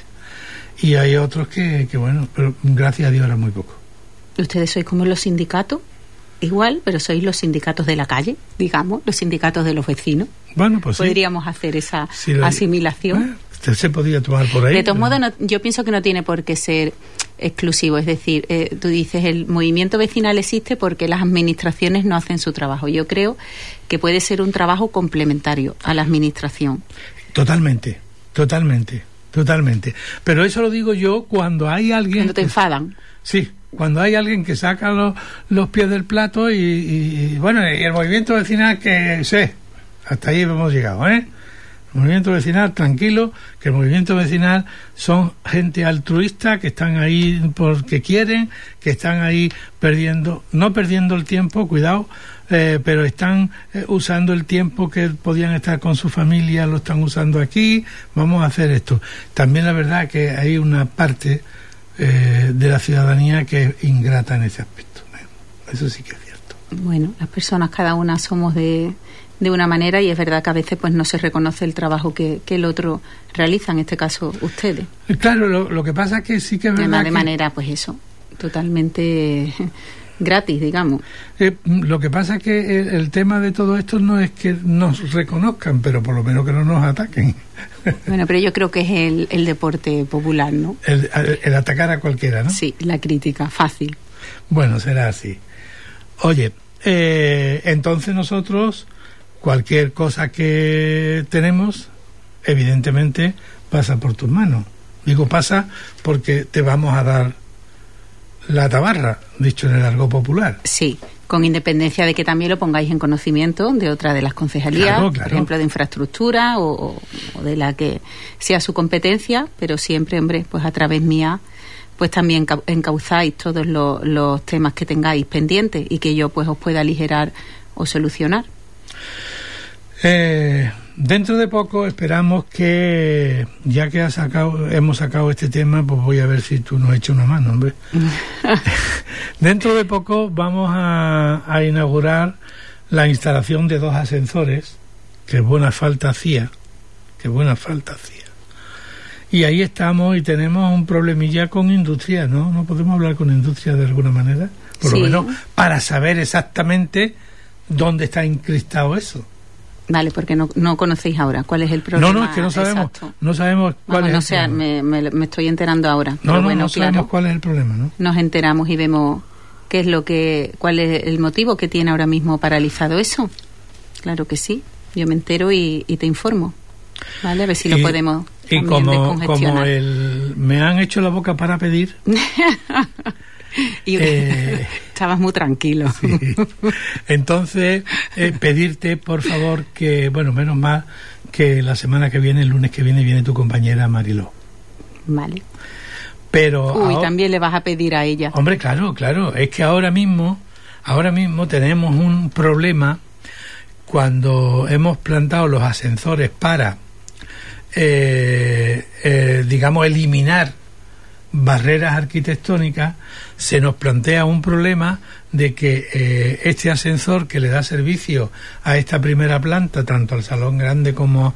Y hay otros que, que, bueno, pero gracias a Dios era muy poco. Ustedes sois como los sindicatos, igual, pero sois los sindicatos de la calle, digamos, los sindicatos de los vecinos. Bueno, pues podríamos sí. hacer esa sí, lo, asimilación. Eh, se podría tomar por ahí. De todos pero... modos, no, yo pienso que no tiene por qué ser exclusivo. Es decir, eh, tú dices, el movimiento vecinal existe porque las administraciones no hacen su trabajo. Yo creo que puede ser un trabajo complementario a la administración. Totalmente, totalmente. Totalmente. Pero eso lo digo yo cuando hay alguien... Cuando te enfadan. Sí, cuando hay alguien que saca los, los pies del plato y, y, y bueno, y el movimiento vecinal que sé, hasta ahí hemos llegado, ¿eh? El movimiento vecinal, tranquilo, que el movimiento vecinal son gente altruista que están ahí porque quieren, que están ahí perdiendo, no perdiendo el tiempo, cuidado, Eh, pero están eh, usando el tiempo que podían estar con su familia, lo están usando aquí, vamos a hacer esto. También la verdad que hay una parte eh, de la ciudadanía que es ingrata en ese aspecto, ¿eh? Eso sí que es cierto. Bueno, las personas cada una somos de, de una manera y es verdad que a veces pues no se reconoce el trabajo que, que el otro realiza, en este caso ustedes. Claro, lo, lo que pasa es que sí que es verdad Además, de que... manera pues eso, totalmente... gratis, digamos. Eh, lo que pasa es que el, el tema de todo esto no es que nos reconozcan, pero por lo menos que no nos ataquen. Bueno, pero yo creo que es el, el deporte popular, ¿no? El, el, el atacar a cualquiera, ¿no? Sí, la crítica, fácil. Bueno, será así. Oye, eh, entonces nosotros, cualquier cosa que tenemos, evidentemente pasa por tus manos. Digo pasa porque te vamos a dar la tabarra, dicho en el argot popular. Sí, con independencia de que también lo pongáis en conocimiento de otra de las concejalías, claro, claro. Por ejemplo, de infraestructura o, o de la que sea su competencia, pero siempre, hombre, pues a través mía, pues también encauzáis todos los, los temas que tengáis pendientes y que yo pues os pueda aligerar o solucionar. Eh... Dentro de poco esperamos que, ya que ha sacado, hemos sacado este tema, pues voy a ver si tú nos echas una mano, hombre. Dentro de poco vamos a, a inaugurar la instalación de dos ascensores, que buena falta hacía, que buena falta hacía. Y ahí estamos y tenemos un problemilla con industria, ¿no? ¿No podemos hablar con industria de alguna manera? Por sí. Lo menos para saber exactamente dónde está encristado eso. Vale, porque no, no conocéis ahora cuál es el problema. No, no, es que no sabemos. Exacto. No sabemos cuál Vamos, es no el sea, problema. Me, me, me estoy enterando ahora. No, pero no, bueno, no claro, sabemos cuál es el problema, ¿no? Nos enteramos y vemos qué es lo que, cuál es el motivo que tiene ahora mismo paralizado eso. Claro que sí. Yo me entero y, y te informo. Vale, a ver si y, lo podemos y como, como el, me han hecho la boca para pedir. y, eh, Estabas muy tranquilo. Sí. Entonces, eh, pedirte, por favor, que, bueno, menos mal que la semana que viene, el lunes que viene, viene tu compañera Mariló. Vale. Pero Uy, ahora, también le vas a pedir a ella. Hombre, claro, claro. Es que ahora mismo, ahora mismo tenemos un problema cuando hemos plantado los ascensores para, eh, eh, digamos, eliminar barreras arquitectónicas. Se nos plantea un problema de que eh, este ascensor que le da servicio a esta primera planta, tanto al Salón Grande como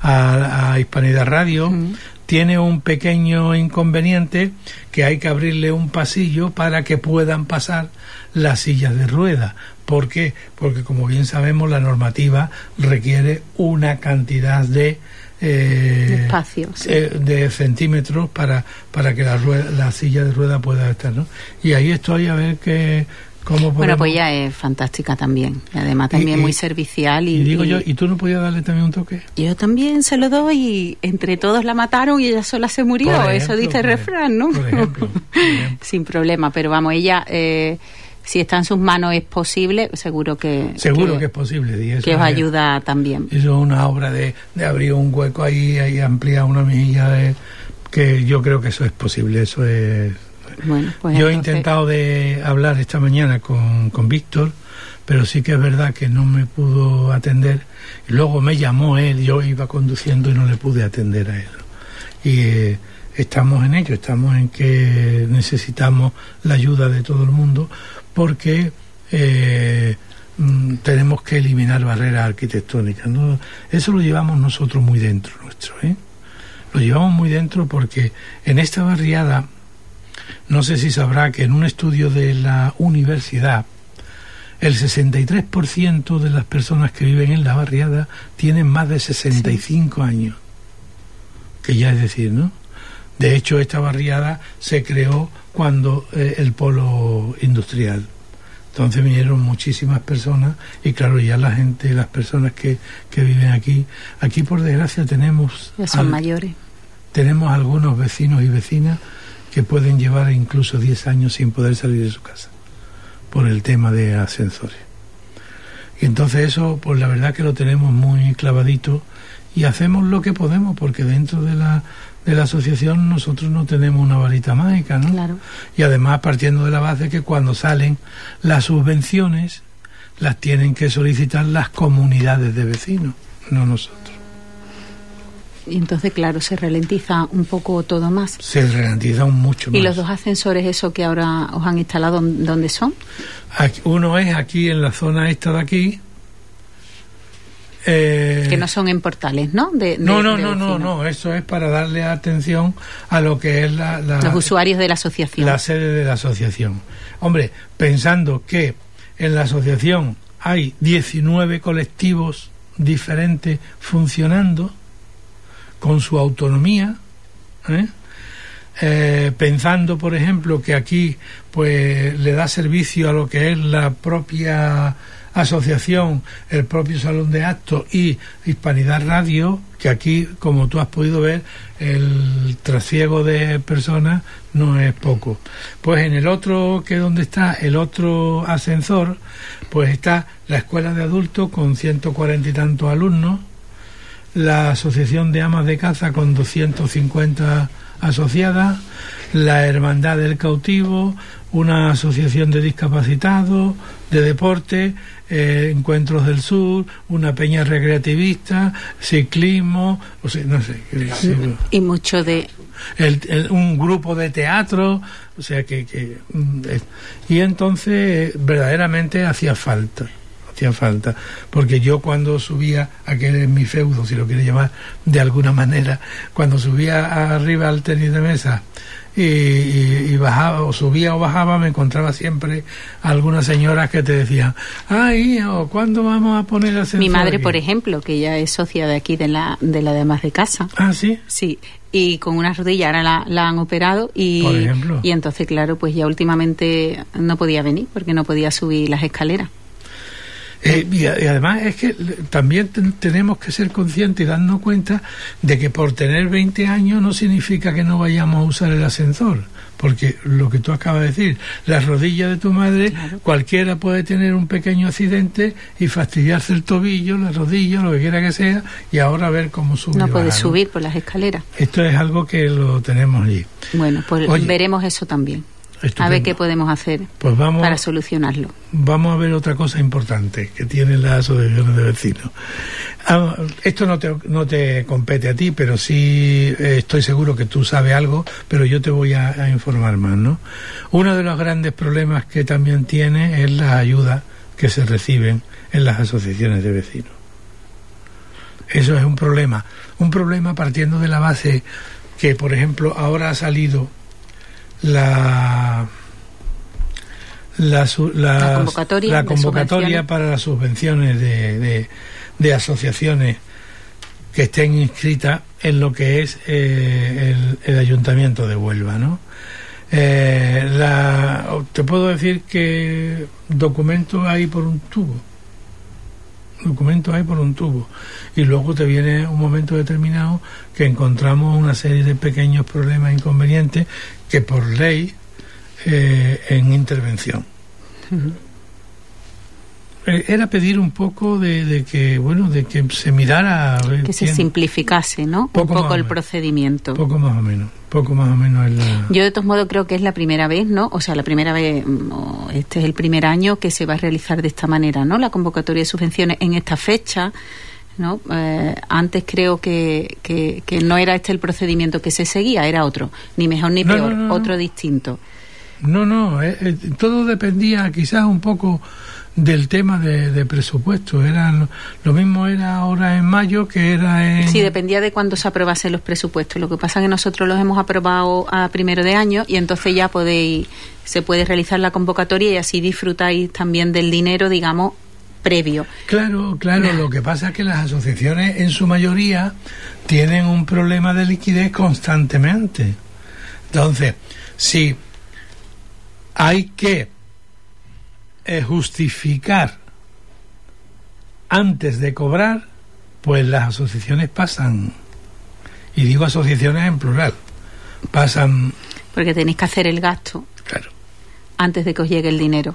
a, a Hispanidad Radio, mm. tiene un pequeño inconveniente, que hay que abrirle un pasillo para que puedan pasar las sillas de ruedas. ¿Por qué? Porque, como bien sabemos, la normativa requiere una cantidad de eh, espacio, sí. eh, de centímetros para para que la rueda, la silla de rueda pueda estar, ¿no? Y ahí estoy a ver que cómo podemos... Bueno, pues ella es fantástica también, y además también y, muy servicial. Y, y digo y, yo, ¿y tú no podías darle también un toque? Yo también se lo doy, y entre todos la mataron y ella sola se murió, ejemplo, eso dice el refrán, ¿no? Por ejemplo, por ejemplo. Sin problema, pero vamos, ella... Eh, si está en sus manos es posible, seguro que... Seguro que, que es posible. Y eso que os es, ayuda también. Eso es una obra de, de abrir un hueco ahí y ampliar una mejilla, de, que yo creo que eso es posible, eso es... Bueno, pues yo entonces... he intentado de hablar esta mañana con, con Víctor, pero sí que es verdad que no me pudo atender. Y luego me llamó él, yo iba conduciendo y no le pude atender a él. Y... Eh, estamos en ello, estamos en que necesitamos la ayuda de todo el mundo, porque eh, tenemos que eliminar barreras arquitectónicas, ¿no? Eso lo llevamos nosotros muy dentro nuestro, ¿eh? Lo llevamos muy dentro porque en esta barriada, no sé si sabrá que en un estudio de la universidad, el sesenta y tres por ciento de las personas que viven en la barriada tienen más de sesenta y cinco sí. años, que ya es decir, ¿no? De hecho, esta barriada se creó cuando eh, el polo industrial. Entonces vinieron muchísimas personas y claro, ya la gente, las personas que, que viven aquí, aquí por desgracia tenemos... Ya son al, mayores. Tenemos algunos vecinos y vecinas que pueden llevar incluso diez años sin poder salir de su casa por el tema de ascensores. Y entonces eso, pues la verdad que lo tenemos muy clavadito y hacemos lo que podemos, porque dentro de la... de la asociación nosotros no tenemos una varita mágica, ¿no? Claro. Y además partiendo de la base que cuando salen las subvenciones las tienen que solicitar las comunidades de vecinos, no nosotros. Y entonces, claro, se ralentiza un poco todo más. Se ralentiza un mucho más. ¿Y los dos ascensores, eso que ahora os han instalado, dónde son? Aquí, uno es aquí en la zona esta de aquí. Eh, que no son en portales, ¿no? De, de, no, no, de no, no, no, eso es para darle atención a lo que es la, la, los usuarios de la asociación. La sede de la asociación. Hombre, pensando que en la asociación hay diecinueve colectivos diferentes funcionando con su autonomía, ¿eh? Eh, pensando, por ejemplo, que aquí pues le da servicio a lo que es la propia asociación, el propio salón de actos y Hispanidad Radio, que aquí, como tú has podido ver, el trasiego de personas no es poco. Pues en el otro, que donde está el otro ascensor, pues está la escuela de adultos con ciento cuarenta y tantos alumnos, la asociación de amas de caza con doscientos cincuenta asociadas, la hermandad del cautivo, una asociación de discapacitados, de deporte, eh, encuentros del sur, una peña recreativista, ciclismo, o sea, no sé. Y mucho de... El, el, un grupo de teatro, o sea que... que y entonces verdaderamente hacía falta. Hacía falta, porque yo cuando subía, aquel es mi feudo, si lo quiere llamar de alguna manera, cuando subía arriba al tenis de mesa y, y, y bajaba, o subía o bajaba, me encontraba siempre algunas señoras que te decían, ay, hijo, ¿cuándo vamos a poner el ascensor? Mi madre, aquí? Por ejemplo, que ella es socia de aquí, de la de la de amas de casa. Ah, ¿sí? Sí, y con una rodilla ahora la, la han operado y, por ejemplo. Y entonces, claro, pues ya últimamente no podía venir porque no podía subir las escaleras. Eh, y, y además es que también ten, tenemos que ser conscientes y darnos cuenta de que por tener veinte años no significa que no vayamos a usar el ascensor, porque lo que tú acabas de decir, las rodillas de tu madre, claro, cualquiera puede tener un pequeño accidente y fastidiarse el tobillo, la rodilla, lo que quiera que sea, y ahora ver cómo sube. No puede subir por las escaleras. Esto es algo que lo tenemos allí. Bueno, pues Oye, veremos eso también. Estupendo. A ver qué podemos hacer pues vamos, para solucionarlo. Vamos a ver otra cosa importante que tienen las asociaciones de vecinos. Ah, esto no te, no te compete a ti, pero sí eh, estoy seguro que tú sabes algo, pero yo te voy a, a informar más, ¿no? Uno de los grandes problemas que también tiene es la ayuda que se reciben en las asociaciones de vecinos. Eso es un problema. Un problema partiendo de la base que, por ejemplo, ahora ha salido la la, la, la convocatoria, la convocatoria para las subvenciones de, de, de asociaciones que estén inscritas en lo que es eh, el, el Ayuntamiento de Huelva, ¿no? Eh, la, te puedo decir que documentos hay por un tubo documentos hay por un tubo y luego te viene un momento determinado que encontramos una serie de pequeños problemas inconvenientes que por ley eh, en intervención. Uh-huh. eh, era pedir un poco de, de que bueno de que se mirara a ver que se quién, simplificase, ¿no? Poco un poco el procedimiento. Poco más o menos. Poco más o menos es la... Yo de todos modos creo que es la primera vez, ¿no? O sea, la primera vez, este es el primer año que se va a realizar de esta manera, ¿no? La convocatoria de subvenciones en esta fecha, ¿no? Eh, antes creo que, que, que no era este el procedimiento que se seguía, era otro, ni mejor ni peor, no, no, no, otro no. distinto. No, no, eh, eh, todo dependía quizás un poco del tema de, de presupuesto. Era lo, lo mismo era ahora en mayo que era en... Sí, dependía de cuándo se aprobasen los presupuestos. Lo que pasa es que nosotros los hemos aprobado a primero de año y entonces ya podéis se puede realizar la convocatoria y así disfrutáis también del dinero, digamos, previo. Claro, claro. Lo que pasa es que las asociaciones en su mayoría tienen un problema de liquidez constantemente. Entonces, si hay que justificar antes de cobrar, pues las asociaciones pasan, y digo asociaciones en plural, pasan... Porque tenéis que hacer el gasto, claro, antes de que os llegue el dinero.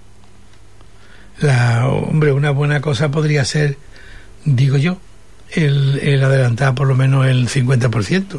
La, hombre, una buena cosa podría ser, digo yo, el, el adelantar por lo menos el cincuenta por ciento.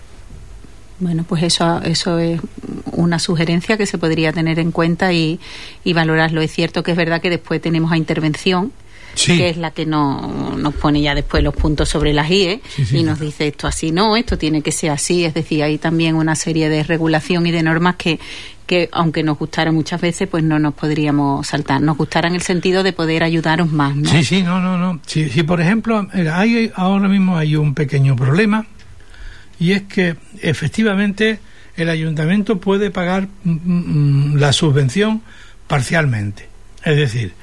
Bueno, pues eso eso es una sugerencia que se podría tener en cuenta y, y valorarlo. Es cierto que es verdad que después tenemos a intervención, sí, que es la que no, nos pone ya después los puntos sobre las i, ¿eh? sí, sí, y nos dice esto así no, esto tiene que ser así. Es decir, hay también una serie de regulación y de normas que, que aunque nos gustara muchas veces, pues no nos podríamos saltar. Nos gustara en el sentido de poder ayudaros más, ¿no? Sí, sí, no, no, no. Si, si por ejemplo, hay, ahora mismo hay un pequeño problema, y es que efectivamente el ayuntamiento puede pagar mm, la subvención parcialmente. Es decir,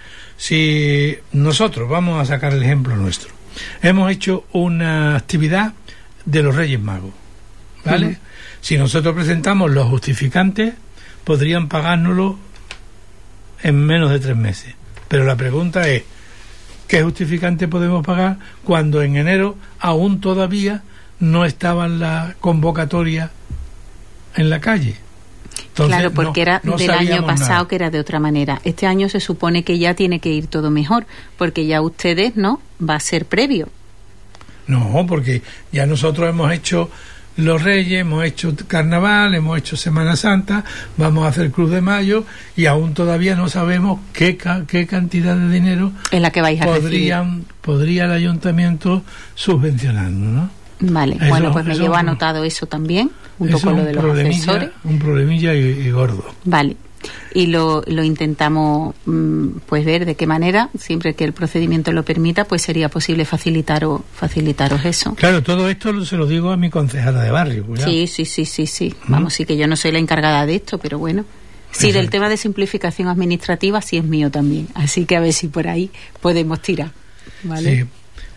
si nosotros, vamos a sacar el ejemplo nuestro, hemos hecho una actividad de los Reyes Magos, ¿vale? Uh-huh. Si nosotros presentamos los justificantes, podrían pagárnoslo en menos de tres meses. Pero la pregunta es, ¿qué justificante podemos pagar cuando en enero aún todavía no estaba la convocatoria en la calle? Entonces, claro, porque no, era no del año pasado nada. Que era de otra manera. Este año se supone que ya tiene que ir todo mejor, porque ya ustedes, ¿no? Va a ser previo. No, porque ya nosotros hemos hecho los Reyes, hemos hecho Carnaval, hemos hecho Semana Santa, vamos a hacer Cruz de Mayo y aún todavía no sabemos qué, ca- qué cantidad de dinero en la que vais a podrían, recibir. podría el ayuntamiento subvencionarnos, ¿no? Vale, eso, bueno, pues me llevo anotado eso también, junto con lo de los asesores. Un problemilla y, y gordo. Vale, y lo, lo intentamos pues ver de qué manera, siempre que el procedimiento lo permita, pues sería posible facilitaros, facilitaros eso. Claro, todo esto se lo digo a mi concejala de barrio. Cuidado. Sí, sí, sí, sí, sí. ¿Mm? Vamos, sí que yo no soy la encargada de esto, pero bueno. Sí, Exacto. Del tema de simplificación administrativa sí es mío también, así que a ver si por ahí podemos tirar. ¿Vale? Sí.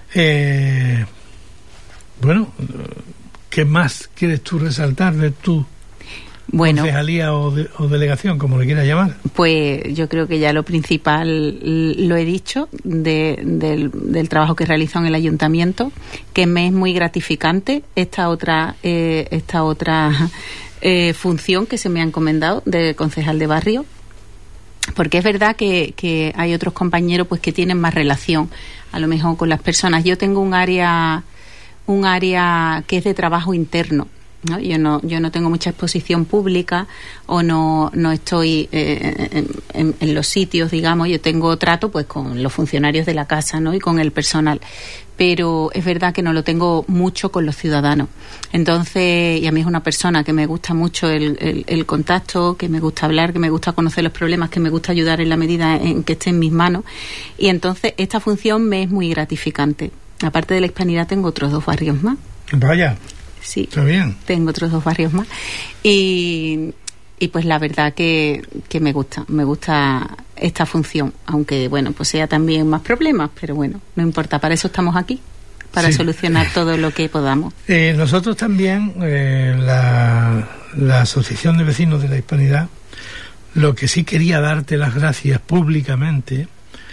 Eh... Bueno, ¿qué más quieres tú resaltar de tu bueno, concejalía o, de, o delegación, como le quieras llamar? Pues yo creo que ya lo principal lo he dicho de, del, del trabajo que realizó en el ayuntamiento, que me es muy gratificante esta otra, eh, esta otra eh, función que se me ha encomendado de concejal de barrio, porque es verdad que, que hay otros compañeros pues que tienen más relación a lo mejor con las personas. Yo tengo un área un área que es de trabajo interno, ¿no? Yo no yo no tengo mucha exposición pública o no no estoy eh, en, en, en los sitios, digamos. Yo tengo trato pues con los funcionarios de la casa, ¿no? Y con el personal, pero es verdad que no lo tengo mucho con los ciudadanos. Entonces, y a mí es una persona que me gusta mucho el, el, el contacto, que me gusta hablar, que me gusta conocer los problemas, que me gusta ayudar en la medida en que esté en mis manos, y entonces esta función me es muy gratificante. Aparte de la Hispanidad tengo otros dos barrios más. Vaya. Sí, está bien. Tengo otros dos barrios más y, y pues la verdad que, que me gusta, me gusta esta función, aunque bueno, pues sea también más problemas, pero bueno, no importa, para eso estamos aquí, para sí. solucionar todo lo que podamos. Eh, nosotros también, eh, la, la Asociación de Vecinos de la Hispanidad, lo que sí quería darte las gracias públicamente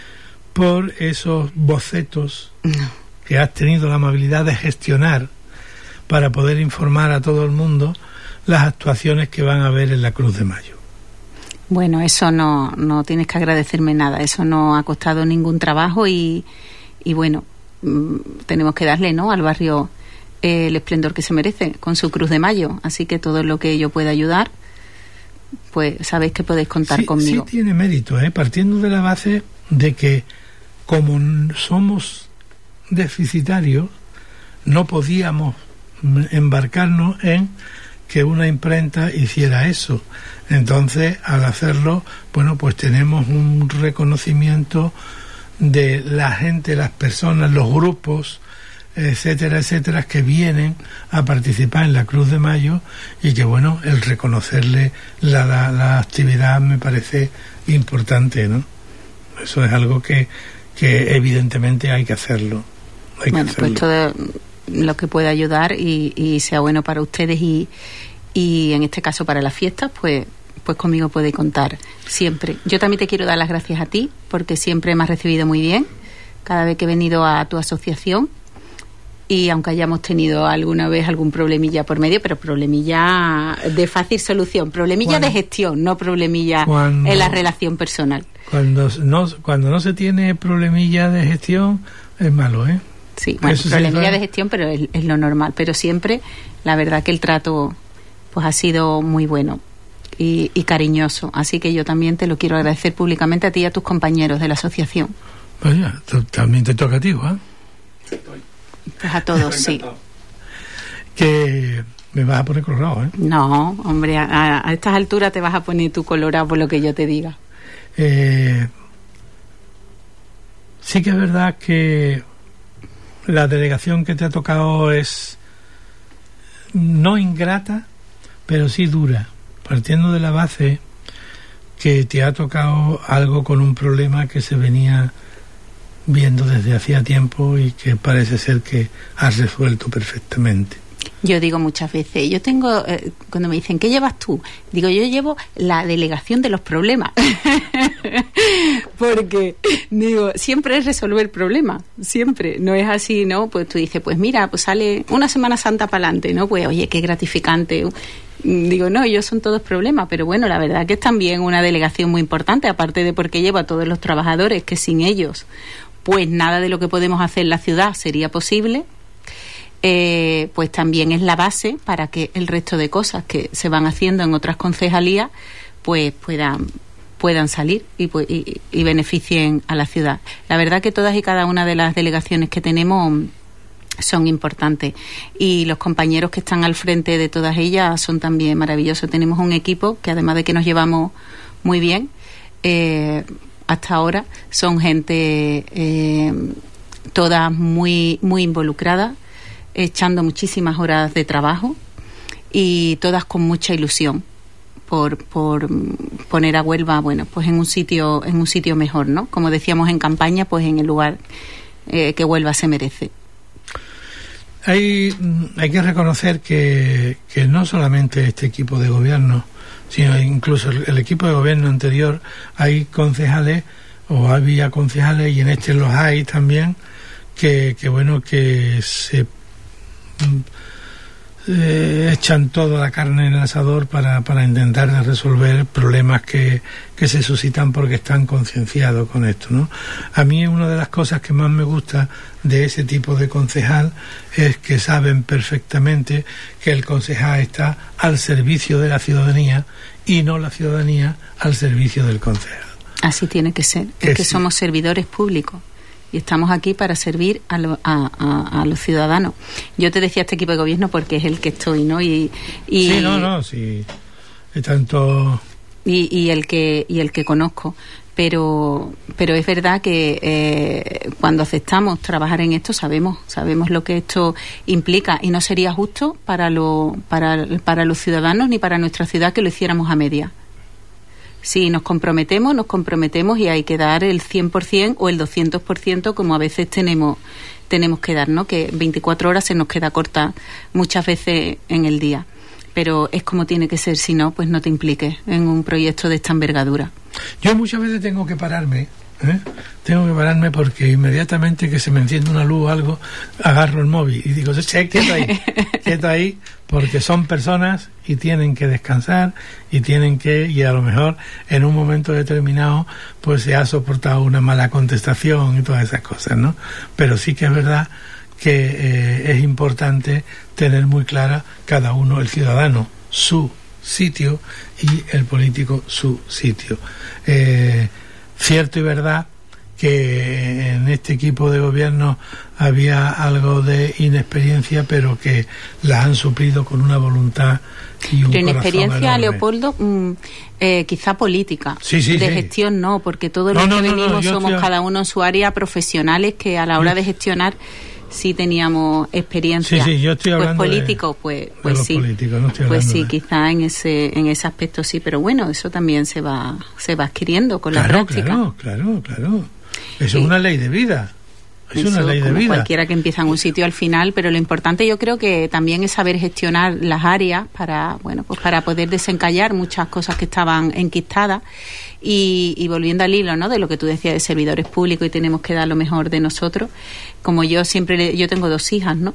por esos bocetos no. que has tenido la amabilidad de gestionar para poder informar a todo el mundo las actuaciones que van a haber en la Cruz de Mayo. Bueno, eso no, no tienes que agradecerme nada, eso no ha costado ningún trabajo y, y bueno, mmm, tenemos que darle, ¿no?, al barrio eh, el esplendor que se merece con su Cruz de Mayo, así que todo lo que yo pueda ayudar, pues sabéis que podéis contar sí, conmigo. Sí tiene mérito, ¿eh? Partiendo de la base de que como somos deficitarios, no podíamos embarcarnos en que una imprenta hiciera eso. Entonces, al hacerlo, bueno, pues tenemos un reconocimiento de la gente, las personas, los grupos, etcétera, etcétera, que vienen a participar en la Cruz de Mayo, y que, bueno, el reconocerle la, la, la actividad me parece importante, ¿no? Eso es algo que, que evidentemente hay que hacerlo. Hay bueno, que hacerlo. Pues todo lo que pueda ayudar y, y sea bueno para ustedes y, y en este caso para las fiestas, pues pues conmigo puede contar siempre. Yo también te quiero dar las gracias a ti, porque siempre me has recibido muy bien cada vez que he venido a tu asociación, y aunque hayamos tenido alguna vez algún problemilla por medio, pero problemilla de fácil solución, problemilla cuando, de gestión, no problemilla cuando, en la relación personal. Cuando no, cuando no se tiene problemilla de gestión es malo, ¿eh? Sí, bueno, problemilla de gestión, pero es, es lo normal. Pero siempre, la verdad que el trato pues ha sido muy bueno y, y cariñoso. Así que yo también te lo quiero agradecer públicamente a ti y a tus compañeros de la asociación. Vaya, también te toca a ti, ¿eh? Pues a todos, sí. Que me vas a poner colorado, ¿eh? No, hombre, a, a estas alturas te vas a poner tú colorado por lo que yo te diga. Eh, sí que es verdad que la delegación que te ha tocado es no ingrata, pero sí dura, partiendo de la base que te ha tocado algo con un problema que se venía viendo desde hacía tiempo y que parece ser que has resuelto perfectamente. Yo digo muchas veces, yo tengo, eh, cuando me dicen, ¿qué llevas tú? Digo, yo llevo la delegación de los problemas. Porque, digo, siempre es resolver problemas, siempre. No es así, ¿no? Pues tú dices, pues mira, pues sale una Semana Santa para adelante, ¿no? Pues oye, qué gratificante. Digo, no, ellos son todos problemas, pero bueno, la verdad que es también una delegación muy importante, aparte de porque lleva a todos los trabajadores, que sin ellos, pues nada de lo que podemos hacer en la ciudad sería posible. Eh, pues también es la base para que el resto de cosas que se van haciendo en otras concejalías pues puedan puedan salir y, y, y beneficien a la ciudad. La verdad que todas y cada una de las delegaciones que tenemos son importantes, y los compañeros que están al frente de todas ellas son también maravillosos. Tenemos un equipo que, además de que nos llevamos muy bien, eh, hasta ahora son gente eh, todas muy muy involucradas, echando muchísimas horas de trabajo y todas con mucha ilusión por, por poner a Huelva, bueno, pues en un sitio en un sitio mejor, ¿no? Como decíamos en campaña, pues en el lugar eh, que Huelva se merece. Hay, hay que reconocer que, que no solamente este equipo de gobierno, sino incluso el, el equipo de gobierno anterior, hay concejales, o había concejales, y en este los hay también, que, que bueno, que se eh, echan toda la carne en el asador para, para intentar resolver problemas que, que se suscitan porque están concienciados con esto, ¿no? A mí una de las cosas que más me gusta de ese tipo de concejal es que saben perfectamente que el concejal está al servicio de la ciudadanía y no la ciudadanía al servicio del concejal. Así tiene que ser, que es que sí. somos servidores públicos y estamos aquí para servir a, lo, a, a, a los ciudadanos. Yo te decía este equipo de gobierno porque es el que estoy, ¿no? Y, y sí, no, no, sí, es tanto... Y, y el que y el que conozco, pero pero es verdad que eh, cuando aceptamos trabajar en esto sabemos sabemos lo que esto implica y no sería justo para lo, para para los ciudadanos ni para nuestra ciudad que lo hiciéramos a media. Si nos comprometemos, nos comprometemos y hay que dar el cien por ciento o el doscientos por ciento como a veces tenemos tenemos que dar, ¿no? Que veinticuatro horas se nos queda corta muchas veces en el día. Pero es como tiene que ser, si no, pues no te impliques en un proyecto de esta envergadura. Yo muchas veces tengo que pararme, ¿eh? Tengo que pararme porque inmediatamente que se me enciende una luz o algo, agarro el móvil y digo, che, quieto ahí, quieto ahí, porque son personas y tienen que descansar y tienen que, y a lo mejor en un momento determinado, pues se ha soportado una mala contestación y todas esas cosas, ¿no? Pero sí que es verdad que eh, es importante tener muy clara cada uno, el ciudadano, su sitio y el político, su sitio. Eh, cierto y verdad que en este equipo de gobierno había algo de inexperiencia, pero que la han suplido con una voluntad y un pero corazón inexperiencia, enorme. Leopoldo, mmm, eh, quizá política. Sí, sí, de sí. gestión no, porque todos No, los no, que no, no, venimos yo somos estoy- cada uno en su área profesionales que a la hora de gestionar sí teníamos experiencia. Sí, sí, yo estoy hablando pues de- político, pues, de pues los sí. políticos, no estoy pues hablando sí, de- quizá en ese en ese aspecto sí, pero bueno, eso también se va se va adquiriendo con la Claro, práctica. claro, claro, claro. Eso Sí. es una ley de vida. Es Eso, una ley de como vida. cualquiera que empieza en un sitio al final, pero lo importante yo creo que también es saber gestionar las áreas para, bueno, pues para poder desencallar muchas cosas que estaban enquistadas y, y volviendo al hilo, ¿no? De lo que tú decías de servidores públicos y tenemos que dar lo mejor de nosotros. Como yo siempre, le- yo tengo dos hijas, ¿no?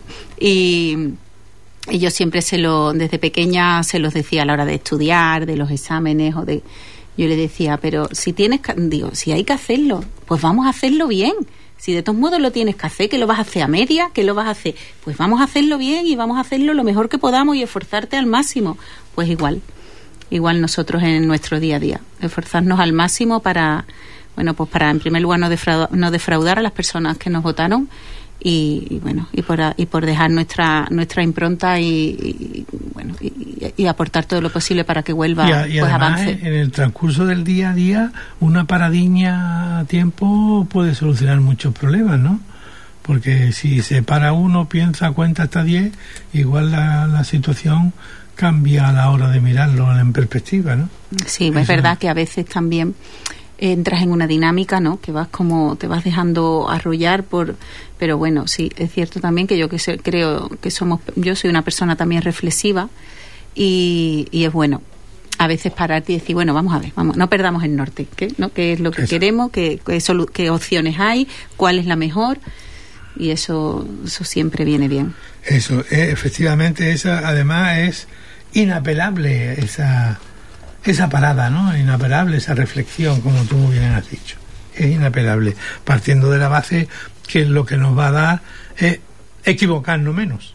Y y yo siempre se lo, desde pequeña se los decía a la hora de estudiar, de los exámenes o de, yo le decía, pero si tienes, que, digo, si hay que hacerlo, pues vamos a hacerlo bien. Si de todos modos lo tienes que hacer, que lo vas a hacer a media, que lo vas a hacer, pues vamos a hacerlo bien y vamos a hacerlo lo mejor que podamos y esforzarte al máximo. Pues igual, igual nosotros en nuestro día a día, esforzarnos al máximo para, bueno, pues para en primer lugar no defraudar, no defraudar a las personas que nos votaron y, y bueno, y por, y por dejar nuestra nuestra impronta y, y bueno, y, y aportar todo lo posible para que vuelva, Y, a- y pues además, avance. en el transcurso del día a día, una paradiña a tiempo puede solucionar muchos problemas, ¿no? Porque si se para uno, piensa, cuenta hasta diez, igual la, la situación cambia a la hora de mirarlo en perspectiva, ¿no? Sí, Eso. es verdad que a veces también entras en una dinámica, ¿no? Que vas como, te vas dejando arrollar por... Pero bueno, sí, es cierto también que yo que sé, creo que somos... Yo soy una persona también reflexiva y, y es bueno a veces pararte y decir, bueno, vamos a ver, vamos, no perdamos el norte, ¿qué, ¿no? ¿Qué es lo que Eso. queremos? ¿Qué, qué, solu- qué opciones hay? ¿Cuál es la mejor? Y eso, eso siempre viene bien. Eso, eh, efectivamente, esa además es inapelable esa esa parada, ¿no? Inapelable esa reflexión, como tú muy bien has dicho. Es inapelable, partiendo de la base que lo que nos va a dar es equivocarnos menos.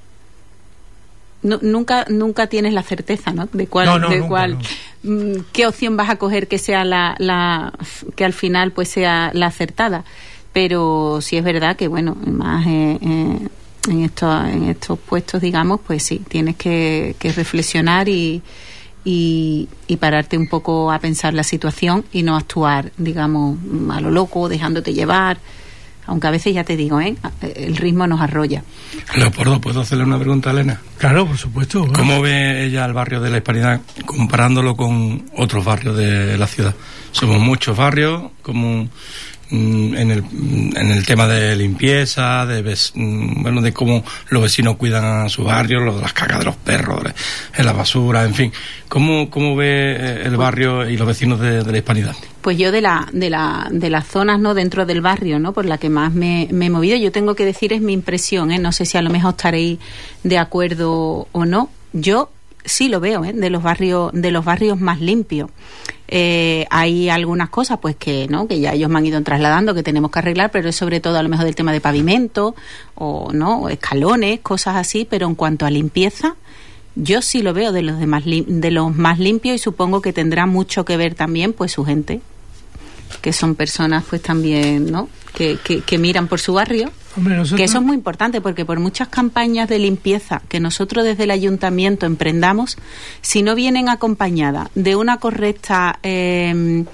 No, nunca nunca tienes la certeza, ¿no? De cuál, No, no, de nunca, cuál, no. mm, qué opción vas a coger que sea la, la, que al final pues sea la acertada. Pero sí es verdad que bueno, más eh, eh, en estos en estos puestos, digamos, pues sí tienes que, que reflexionar y, y y pararte un poco a pensar la situación y no actuar, digamos, a lo loco, dejándote llevar. Aunque a veces ya te digo, ¿eh? El ritmo nos arrolla. Leopoldo, ¿puedo hacerle una pregunta a Elena? Claro, por supuesto. Bueno. ¿Cómo ve ella el barrio de la Hispanidad comparándolo con otros barrios de la ciudad? Somos muchos barrios, como mm, en el en el tema de limpieza, de ves- mm, bueno, de cómo los vecinos cuidan a su barrio, lo de las cagas de los perros, en la basura, en fin. ¿Cómo, cómo ve eh, el barrio y los vecinos de, de la Hispanidad? Pues yo de la de la de las zonas, no, dentro del barrio, no, por la que más me, me he movido, yo tengo que decir, es mi impresión, ¿eh? No sé si a lo mejor estaréis de acuerdo o no. Yo sí lo veo, ¿eh? de los barrios de los barrios más limpios. Eh, hay algunas cosas, pues que no, que ya ellos me han ido trasladando, que tenemos que arreglar, pero es sobre todo a lo mejor del tema de pavimento o no, o escalones, cosas así. Pero en cuanto a limpieza, yo sí lo veo de los demás de los más limpios, y supongo que tendrá mucho que ver también, pues, su gente, que son personas, pues, también, ¿no?, que, que, que miran por su barrio. Hombre, nosotros... que eso es muy importante, porque por muchas campañas de limpieza que nosotros desde el ayuntamiento emprendamos, si no vienen acompañadas de una correcta eh,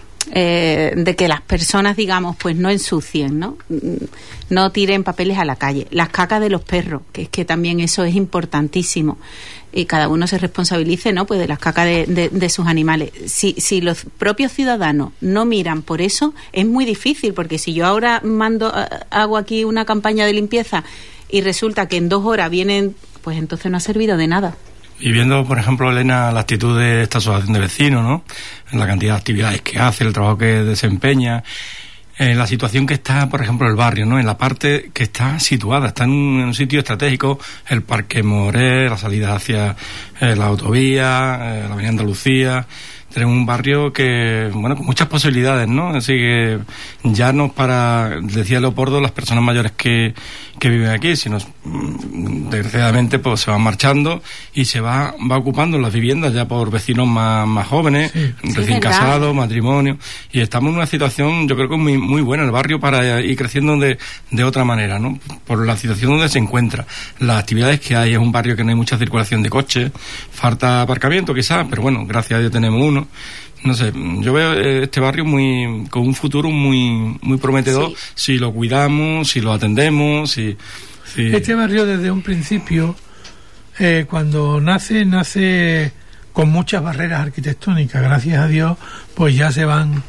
eh, de que las personas, digamos, pues no ensucien, no no tiren papeles a la calle, las cacas de los perros, que es que también eso es importantísimo, y cada uno se responsabilice, ¿no?, pues de las cacas de, de, de sus animales. Si, si los propios ciudadanos no miran por eso, es muy difícil, porque si yo ahora mando, hago aquí una campaña de limpieza y resulta que en dos horas vienen, pues entonces no ha servido de nada. Y viendo, por ejemplo, Elena, la actitud de esta asociación de vecinos, ¿no?, en la cantidad de actividades que hace, el trabajo que desempeña, en la situación que está, por ejemplo, el barrio, ¿no?, en la parte que está situada, está en un, en un sitio estratégico, el Parque Moré, la salida hacia eh, la autovía, eh, la Avenida Andalucía. Tenemos un barrio que, bueno, con muchas posibilidades, ¿no? Así que ya no para, decía Leopoldo, las personas mayores que, que viven aquí, sino desgraciadamente pues se van marchando y se va va ocupando las viviendas ya por vecinos más, más jóvenes, sí, recién sí, casados, matrimonios, y estamos en una situación, yo creo que muy muy buena el barrio para ir creciendo de, de otra manera, ¿no? Por la situación donde se encuentra, las actividades que hay. Es un barrio que no hay mucha circulación de coches, falta aparcamiento quizás, pero bueno, gracias a Dios tenemos uno. No sé, yo veo este barrio muy con un futuro muy muy prometedor, sí, si lo cuidamos, si lo atendemos, si, si... Este barrio desde un principio, eh, cuando nace, nace con muchas barreras arquitectónicas. Gracias a Dios, pues ya se van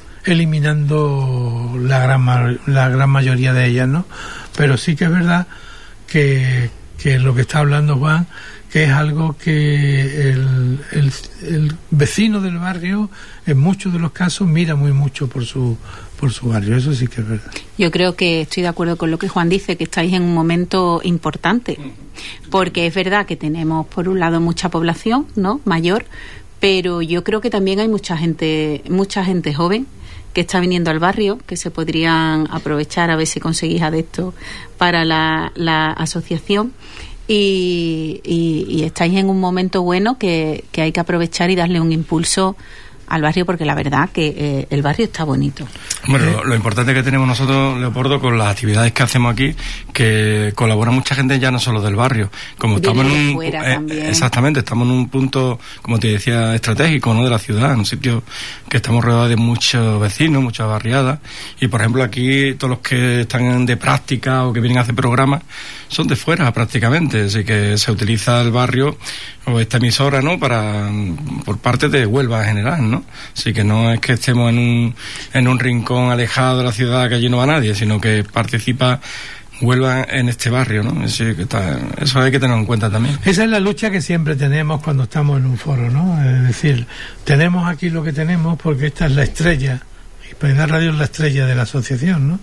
eliminando la gran la gran mayoría de ellas, ¿no? Pero sí que es verdad que, que lo que está hablando Juan, que es algo que el, el, el vecino del barrio en muchos de los casos mira muy mucho por su por su barrio. Eso sí que es verdad. Yo creo que estoy de acuerdo con lo que Juan dice, que estáis en un momento importante, porque es verdad que tenemos por un lado mucha población, ¿no?, mayor, pero yo creo que también hay mucha gente mucha gente joven que está viniendo al barrio, que se podrían aprovechar, a ver si conseguís adeptos para la, la asociación. Y, y, y estáis en un momento bueno que, que hay que aprovechar y darle un impulso al barrio, porque la verdad que eh, el barrio está bonito. Bueno, lo, lo importante que tenemos nosotros, Leopoldo, con las actividades que hacemos aquí, que colabora mucha gente ya no solo del barrio, como estamos en un eh, exactamente, estamos en un punto, como te decía, estratégico, ¿no?, de la ciudad, en un sitio que estamos rodeados de muchos vecinos, muchas barriadas, y por ejemplo aquí todos los que están de práctica o que vienen a hacer programas son de fuera prácticamente, así que se utiliza el barrio o esta emisora, ¿no?, para por parte de Huelva en general, ¿no? Así que no es que estemos en un en un rincón alejado de la ciudad que allí no va nadie, sino que participa Huelva en este barrio, ¿no? Así que está, eso hay que tenerlo en cuenta también. Esa es la lucha que siempre tenemos cuando estamos en un foro, ¿no? Es decir, tenemos aquí lo que tenemos porque esta es la estrella, Hispanidad Radio es la estrella de la asociación, ¿no?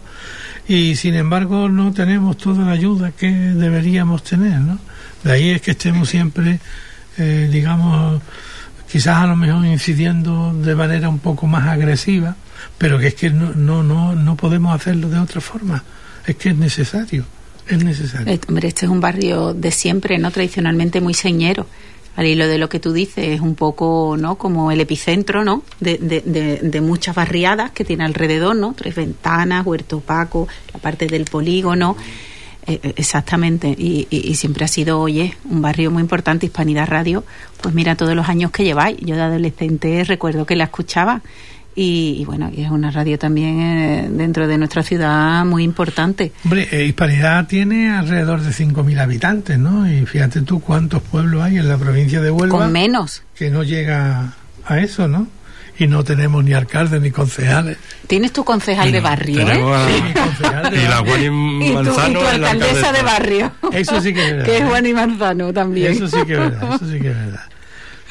Y sin embargo no tenemos toda la ayuda que deberíamos tener, ¿no? De ahí es que estemos siempre, eh, digamos, quizás a lo mejor incidiendo de manera un poco más agresiva, pero que es que no no no no podemos hacerlo de otra forma. Es que es necesario, es necesario. Eh, hombre, este es un barrio de siempre, ¿no?, tradicionalmente muy señero. Al hilo de lo que tú dices, es un poco, ¿no?, como el epicentro, ¿no?, de, de, de, de muchas barriadas que tiene alrededor, ¿no? Tres Ventanas, Huerto Paco, la parte del polígono. Eh, exactamente, y, y, y siempre ha sido, oye, un barrio muy importante. Hispanidad Radio, pues mira todos los años que lleváis. Yo de adolescente recuerdo que la escuchaba, y, y bueno, es una radio también eh, dentro de nuestra ciudad muy importante. Hombre, eh, Hispanidad tiene alrededor de cinco mil habitantes, ¿no? Y fíjate tú cuántos pueblos hay en la provincia de Huelva. Con menos. Que no llega a eso, ¿no? Y no tenemos ni alcaldes ni concejales. Tienes tu concejal de barrio, ¿eh? A... Sí, concejal de y la Juani Manzano. Y tu, y tu alcaldesa de barrio. Eso sí que es verdad. Que es Juani Manzano también. Eso sí que es verdad, eso sí que es verdad.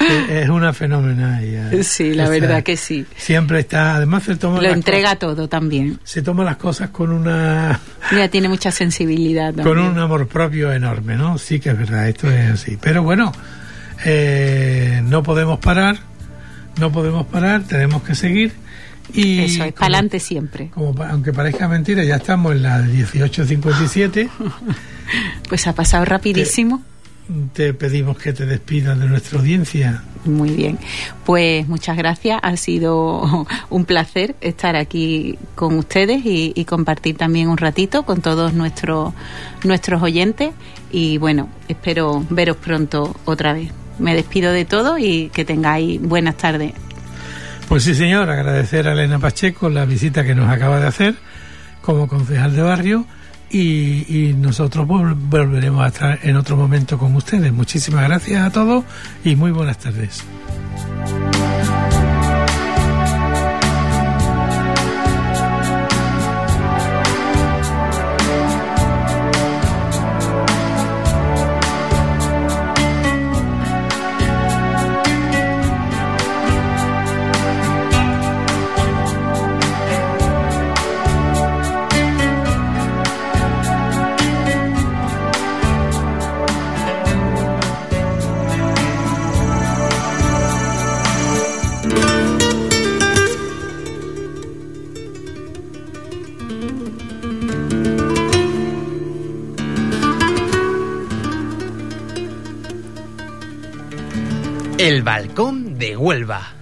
Es una fenómena ella. Sí, la Esta, verdad que sí. Siempre está, además se toma Lo las entrega cosas, todo también. se toma las cosas con una Ella tiene mucha sensibilidad también. con un amor propio enorme, ¿no? Sí que es verdad, esto es así. Pero bueno, eh, no podemos parar, no podemos parar, tenemos que seguir. Y eso es, para adelante siempre. Como, aunque parezca mentira, ya estamos en la dieciocho cincuenta y siete. Pues ha pasado rapidísimo. Te, te pedimos que te despidas de nuestra audiencia. Muy bien, pues muchas gracias, ha sido un placer estar aquí con ustedes y, y compartir también un ratito con todos nuestros nuestros oyentes y bueno, espero veros pronto otra vez. Me despido de todo y que tengáis buenas tardes. Pues sí, señor, agradecer a Elena Pacheco la visita que nos acaba de hacer como concejal de barrio y, y nosotros vol- volveremos a estar en otro momento con ustedes. Muchísimas gracias a todos y muy buenas tardes. El balcón de Huelva.